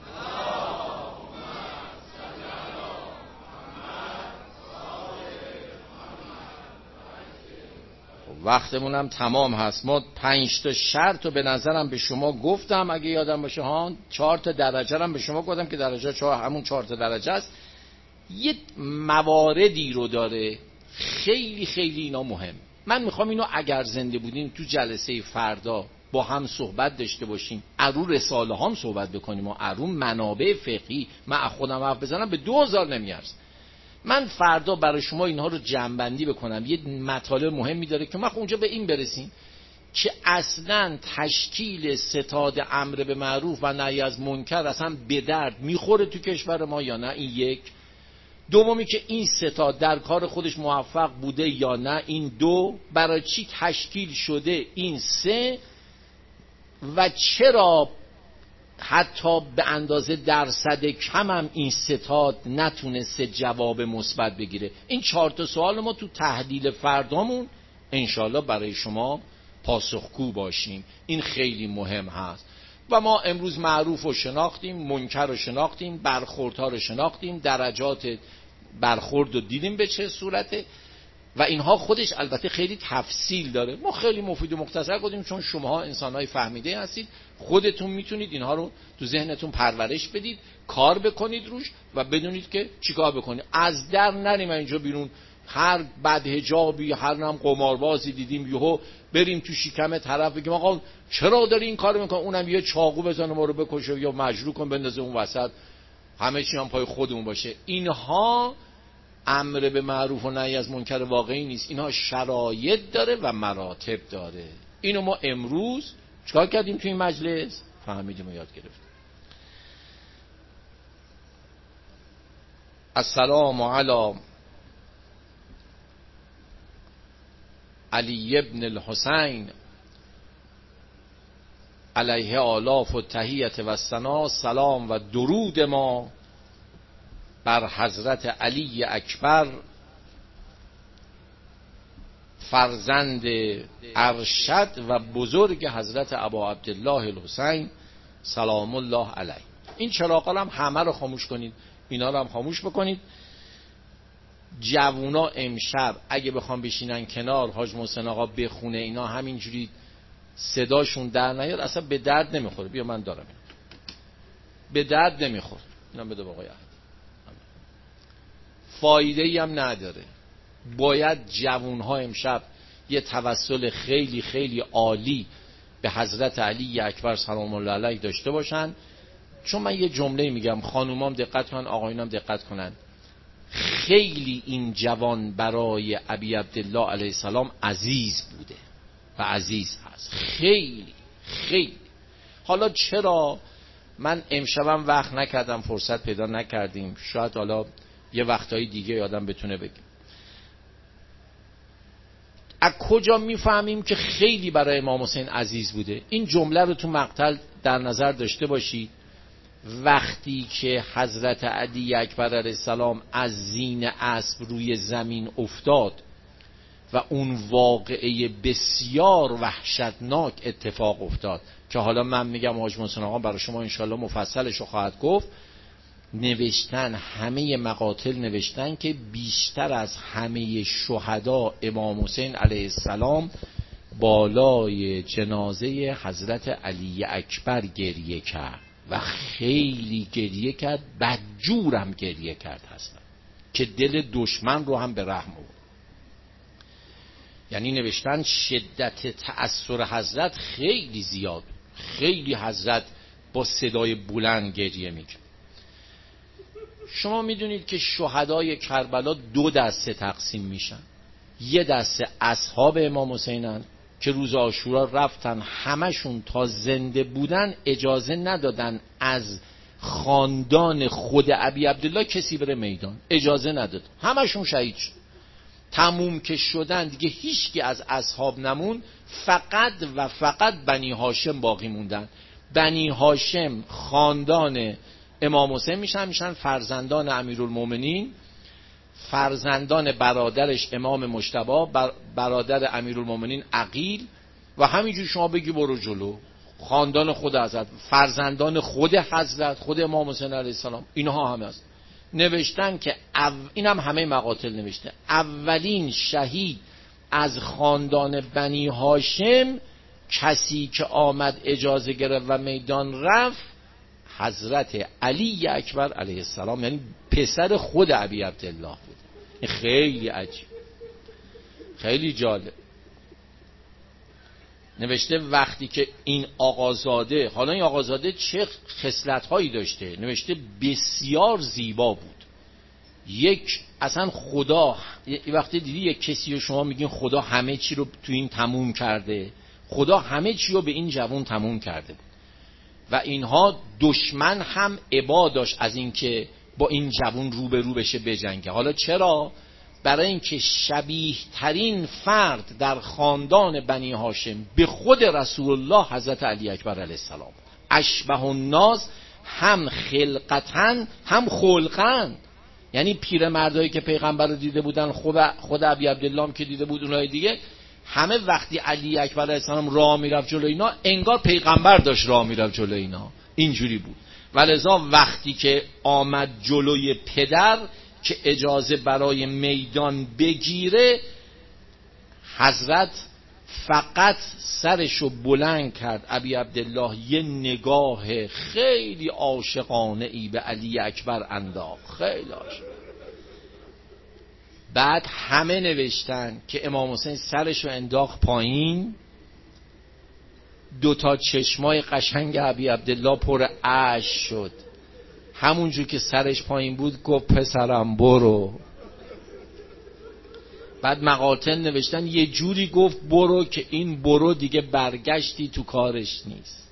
وقتمون هم تمام هست. ما 5 تا شرط رو به نظرم به شما گفتم اگه یادم باشه ها. 4 تا درجه هم به شما گفتم که درجه 4 همون 4 تا درجه است. یه مواردی رو داره خیلی خیلی اینا مهم. من میخوام اینو اگر زنده بودیم تو جلسه فردا با هم صحبت داشته باشیم، ارو رساله هم صحبت بکنیم و ارو منابع فقهی. من خودم حرف بزنم به 2000 نمیارزه. من فردا برای شما اینها رو جمع‌بندی بکنم. یه مطالب مهمی داره که ما اونجا به این برسیم که اصلا تشکیل ستاد امر به معروف و نهی از منکر اصلا به درد میخوره تو کشور ما یا نه. این یک. دومی که این ستاد در کار خودش موفق بوده یا نه. این 2. برای چی تشکیل شده. این 3. و چرا حتی به اندازه درصد کم هم این ستاد نتونسته جواب مثبت بگیره. این 4 تا سوال ما تو تحلیل فردامون انشالله برای شما پاسخگو باشیم. این خیلی مهم هست. و ما امروز معروف رو شناختیم، منکر رو شناختیم، برخوردها رو شناختیم، درجات برخورد رو دیدیم به چه صورته، و اینها خودش البته خیلی تفصیل داره. ما خیلی مفید و مختصر گفتیم چون شماها انسان‌های فهمیده هستید، خودتون میتونید اینها رو تو ذهنتون پرورش بدید، کار بکنید روش و بدونید که چیکار بکنید. از در نریم اینجا بیرون هر بدحجابی، هر نم قماربازی دیدیم یهو بریم تو شکم طرف بگیم آقا چرا داری این کارو میکنی، اونم یه چاقو بزنه ما رو بکشه یا مجروح کن بندازه اون وسط، همه چی هم پای خودمون باشه. اینها امر به معروف و نهی از منکر واقعی نیست. اینها شرایط داره و مراتب داره. اینو ما امروز چیکار کردیم توی این مجلس؟ فهمیدیم و یاد گرفتیم. السلام علی علی ابن الحسین علیه آلاف و تحیت و ثنا. سلام و درود ما بر حضرت علی اکبر فرزند ارشد و بزرگ حضرت ابا عبدالله الحسین سلام الله علیه. این چراغا هم همه رو خاموش کنید، اینا رو هم خاموش بکنید. جوونا امشب اگه بخوام بشینن کنار حاج محسن آقا بخونه اینا همینجوری صداشون در نیاد اصلا به درد نمیخوره. بیا من دارم اینا. به درد نمیخوره. اینا بده آقای احمد. فایده ای هم نداره. باید جوانها امشب یه توسل خیلی خیلی عالی به حضرت علی اکبر سلام الله علیه داشته باشن. چون من یه جمله میگم، خانومام دقت کنن، آقایونم دقت کنن. خیلی این جوان برای ابی عبدالله علیه السلام عزیز بوده و عزیز هست. خیلی خیلی. حالا چرا من امشبم وقت نکردم، فرصت پیدا نکردیم، شاید حالا یه وقتایی دیگه آدم بتونه بگه. از کجا میفهمیم که خیلی برای امام حسین عزیز بوده؟ این جمله رو تو مقتل در نظر داشته باشید. وقتی که حضرت علی اکبر علیه السلام از زین اسب روی زمین افتاد و اون واقعه بسیار وحشتناک اتفاق افتاد که حالا من میگم حاج محسن آقا برای شما انشالله مفصلش رو خواهد گفت، نوشتن همه مقاتل نوشتن که بیشتر از همه شهدا امام حسین علیه السلام بالای جنازه حضرت علی اکبر گریه کرد و خیلی گریه کرد، بدجورم گریه کرد هستن که دل دشمن رو هم به رحم بود. یعنی نوشتن شدت تأثیر حضرت خیلی زیاد، خیلی حضرت با صدای بلند گریه میکرد. شما میدونید که شهدای کربلا 2 دسته تقسیم میشن. یه دسته اصحاب امام حسینن که روز عاشورا رفتن، همشون تا زنده بودن اجازه ندادن از خاندان خود ابی عبدالله کسی بره میدان، اجازه نداد، همشون شهید شد. تموم که شدن دیگه هیچکی از اصحاب نمون، فقط بنی هاشم باقی موندن. بنی هاشم خاندان امام حسین میشن فرزندان امیرالمومنین، فرزندان برادرش امام مجتبی، برادر امیرالمومنین عقیل، و همینجور شما بگی برو جلو خاندان خود حضرت، فرزندان خود حضرت، خود امام حسین علیه السلام، اینها همه هست. نوشتن که اینم همه مقاتل نوشته اولین شهید از خاندان بنی هاشم کسی که آمد اجازه گرفت و میدان رفت حضرت علی اکبر علیه السلام، یعنی پسر خود ابی عبدالله بود. این خیلی عجیب، خیلی جالب. نوشته وقتی که این آقازاده، حالا این آقازاده چه خصلت‌هایی داشته، نوشته بسیار زیبا بود. یک اصلا خدا وقتی دیدی یک کسی رو شما میگین خدا همه چی رو تو این تموم کرده، خدا همه چی رو به این جوان تموم کرده بود و اینها دشمن هم ابا داشت از این که با این جوان روبرو بشه بجنگه. حالا چرا؟ برای اینکه شبیه ترین فرد در خاندان بنی هاشم به خود رسول الله حضرت علی اکبر علیه السلام، اشبه الناس هم خلقتن هم خلقن. یعنی پیرمردایی که پیغمبر رو دیده بودن، خود ابی عبدالله هم که دیده بود، اونای دیگه همه وقتی علی اکبر علیه السلام راه میرفت جلوی اینا انگار پیغمبر داشت راه میرفت جلوی اینا، اینجوری بود. ولذا وقتی که آمد جلوی پدر که اجازه برای میدان بگیره، حضرت فقط سرشو بلند کرد، ابی عبدالله یه نگاه خیلی عاشقانه ای به علی اکبر انداخت، خیلی عاشق. بعد همه نوشتن که امام حسین سرشو انداخت پایین، 2 چشمای قشنگ ابی عبدالله پر اشک شد. همونجور که سرش پایین بود گفت پسرم برو. بعد مقاتل نوشتن یه جوری گفت برو که این برو دیگه برگشتی تو کارش نیست.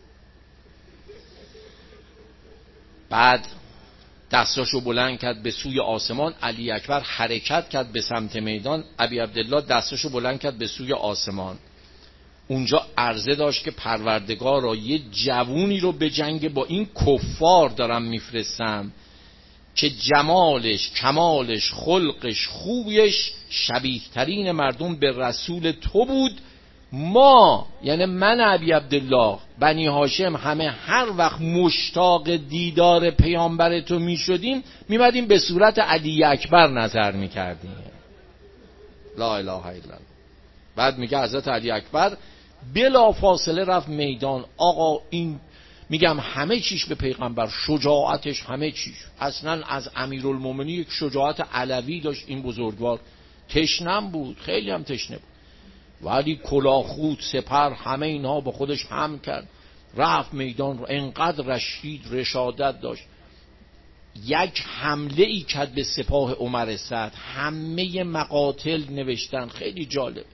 بعد دستاشو بلند کرد به سوی آسمان، علی اکبر حرکت کرد به سمت میدان، ابی عبدالله دستاشو بلند کرد به سوی آسمان. اونجا عرضه داشت که پروردگارا یه جوونی رو به جنگ با این کفار دارم میفرستم که جمالش، کمالش، خلقش، خوبش شبیه ترین مردم به رسول تو بود. ما یعنی من ابی عبدالله، بنی هاشم، همه هر وقت مشتاق دیدار پیامبر تو می شدیم می مدیم به صورت علی اکبر نظر می کردیم. لا اله الا الله. بعد میگه حضرت علی اکبر بلا فاصله رفت میدان. آقا این میگم همه چیش به پیغمبر، شجاعتش همه چیش، اصلا از امیرالمومنین یک شجاعت علوی داشت. این بزرگوار تشنم بود، خیلی هم تشنه بود، ولی کلاهخود، سپر، همه اینها با خودش هم کرد، رفت میدان رو. انقدر رشید رشادت داشت، یک حمله ای کرد به سپاه عمر سعد. همه مقاتل نوشتن، خیلی جالب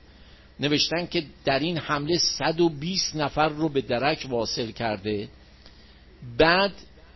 نوشتن که در این حمله 120 نفر رو به درک واصل کرده بعد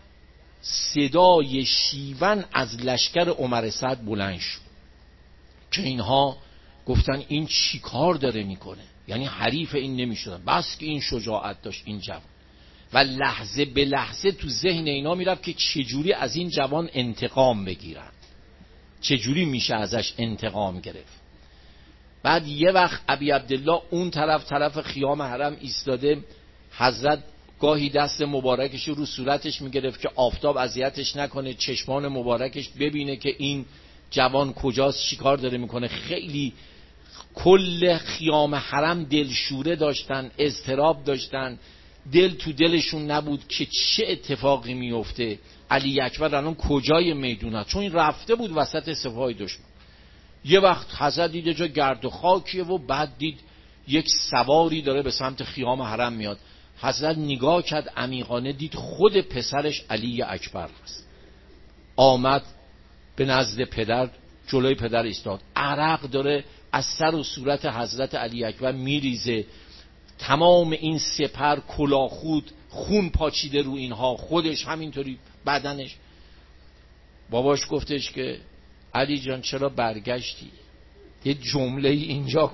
صدای شیون از لشکر عمر سعد بلند شد که اینها گفتن این چی کار داره میکنه، یعنی حریف این نمیشدن، بس که این شجاعت داشت این جوان. و لحظه به لحظه تو ذهن اینا میرفت که چجوری از این جوان انتقام بگیرن، چجوری میشه ازش انتقام گرفت. بعد یه وقت ابی عبدالله اون طرف خیام حرم ایستاده، حضرت گاهی دست مبارکش رو صورتش میگرفت که آفتاب اذیتش نکنه، چشمان مبارکش ببینه که این جوان کجاست، چیکار داره میکنه. خیلی کل خیام حرم دلشوره داشتن، اضطراب داشتن، دل تو دلشون نبود که چه اتفاقی میفته، علی اکبر الان کجای میدونه، چون این رفته بود وسط سپاه دشمن. یه وقت حضرت دید جا گرد و خاکیه و بعد دید یک سواری داره به سمت خیام حرم میاد. حضرت نگاه کرد عمیقانه، دید خود پسرش علی اکبر هست. آمد به نزد پدر، جلوی پدر ایستاد، عرق داره از سر و صورت حضرت علی اکبر میریزه، تمام این سپر کلاهخود خون پاچیده رو اینها، خودش همینطوری بدنش. باباش گفتش که علی جان چرا برگشتی؟ یه جمله اینجا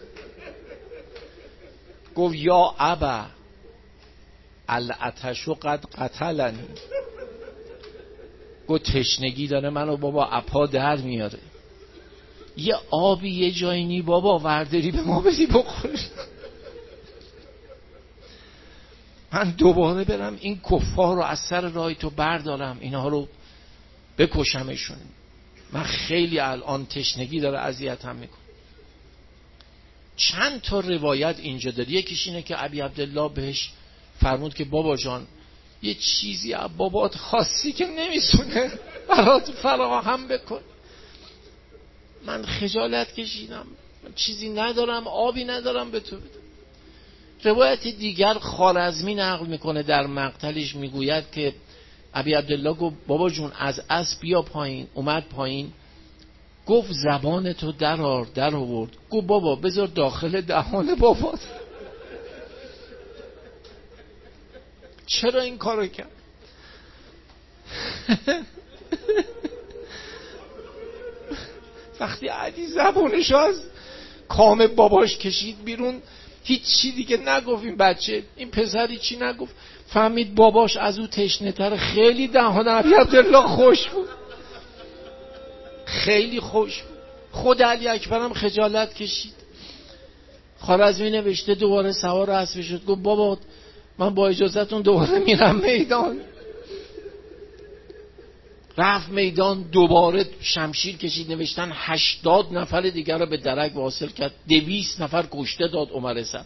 گفت یا ابا العطش قد قتلنی. گفت تشنگی داره منو بابا اپا در میاره، یه آبی یه جایی نی بابا ورداری به ما بدی بخوری، من دوباره برم این کفار رو از سر راه تو بردارم، اینها رو بکشمشون. من خیلی الان تشنگی داره اذیتم میکنه. چند تا روایت اینجا داره. یکیش اینه که ابی عبدالله بهش فرمود که بابا جان یه چیزی از بابات خاصی که نمیسونه برات فراهم بکن. من خجالت کشیدم، من چیزی ندارم، آبی ندارم به تو بدم. روایت دیگر خوارزمی نقل میکنه، در مقتلش میگوید که ابی عبدالله گفت بابا جون از اسب بیا پایین. اومد پایین، گفت زبان تو در آورد. گفت بابا بذار داخل دهان بابات. چرا این کارو کرد؟ وقتی علی زبونشو از کام باباش کشید بیرون، هیچ چی دیگه نگفت این بچه، این پسری چی نگفت، فهمید باباش از او تشنه تره. خیلی دهان ابی عبدالله خوش بود، خیلی خوش بود. خود علی اکبر هم خجالت کشید. خوارزمی نوشته دوباره سوار اسب شد، گفت بابا من با اجازهتون دوباره میرم میدان. رفت میدان، دوباره شمشیر کشید. نوشتن 80 نفر دیگر رو به درک واصل کرد، 200 نفر کشته داد عمر سعد.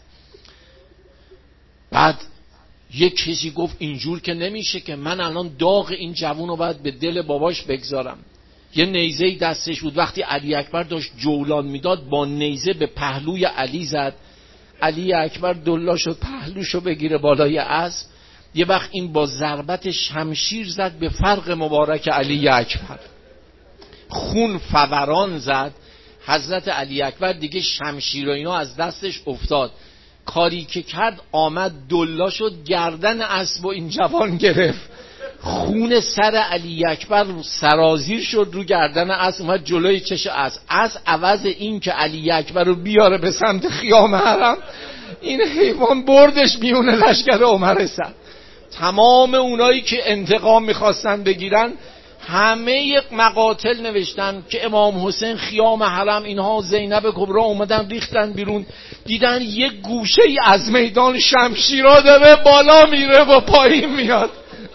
بعد یک کسی گفت اینجور که نمیشه که من الان داغ این جوون رو باید به دل باباش بگذارم. یه نیزه دستش بود، وقتی علی اکبر داشت جولان میداد با نیزه به پهلوی علی زد. علی اکبر دلا شد پهلوشو بگیره بالای اسب. یه وقت این با ضربت شمشیر زد به فرق مبارک علی اکبر، خون فوران زد. حضرت علی اکبر دیگه شمشیر و اینا از دستش افتاد. کاری که کرد آمد دلا شد گردن اسب و این جوان گرفت. خون سر علی اکبر سرازیر شد رو گردن اسب، اومد جلوی چش اسب. از عوض این که علی اکبر رو بیاره به سمت خیام حرم، این حیوان بردش میونه لشکر عمر سعد. تمام اونایی که انتقام میخواستن بگیرن همه مقاتل نوشتن که امام حسین خیام حرم، اینها زینب کبرا اومدن ریختن بیرون، دیدن یک گوشه ای از میدان شمشیرا داره بالا میره و پایین میاد.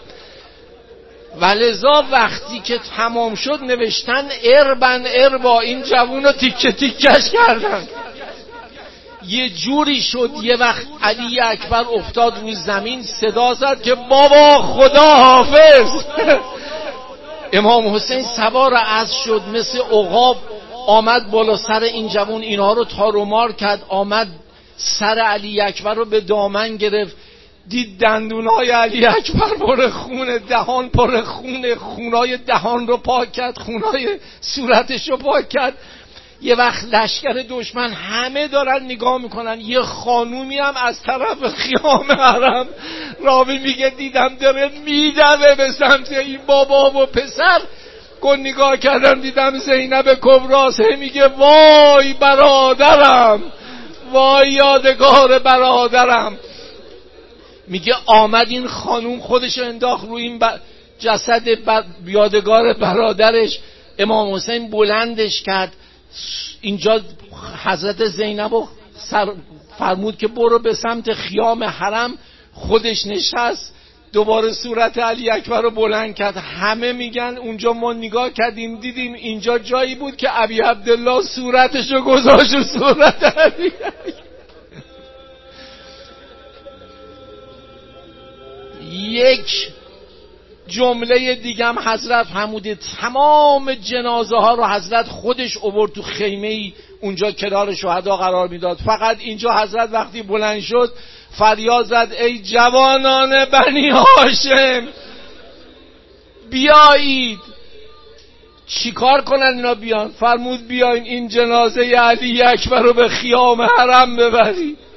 ولذا وقتی که تمام شد نوشتن اربا این جوون رو تیکه تیکش کردن. یه جوری شد یه وقت علی اکبر افتاد روی زمین، صدا زد که بابا خدا حافظ. امام حسین سوار اسب شد مثل عقاب، آمد بالا سر این جوون، اینها رو تار و مار کرد، آمد سر علی اکبر رو به دامن گرفت. دید دندونای علی اکبر پر خونه، دهان پر خونه، خونای دهان رو پاک کرد، خونای صورتش رو پاک کرد. یه وقت لشکر دشمن همه دارن نگاه میکنن، یه خانومی هم از طرف خیام حرم، راوی میگه دیدم داره میدوه به سمت این بابا و پسر. کن نگاه کردم دیدم زینب کبراست، میگه وای برادرم، وای یادگار برادرم. میگه آمد این خانوم خودشو انداخت روی این جسد یادگار برادرش، امام حسین بلندش کرد. اینجا حضرت زینب فرمود که برو به سمت خیام حرم، خودش نشست دوباره صورت علی اکبر رو بلند کرد. همه میگن اونجا ما نگاه کردیم دیدیم اینجا جایی بود که ابی عبدالله صورتش رو گذاشت و صورت علی. یک جمله دیگه هم حضرت فرموده تمام جنازه ها رو حضرت خودش آورد تو خیمه ای اونجا کنار شهدا قرار میداد. فقط اینجا حضرت وقتی بلند شد فریاد زد ای جوانان بنی هاشم بیایید. چیکار کنن اینا بیان؟ فرمود بیاین این جنازه علی اکبر رو به خیام حرم ببرید.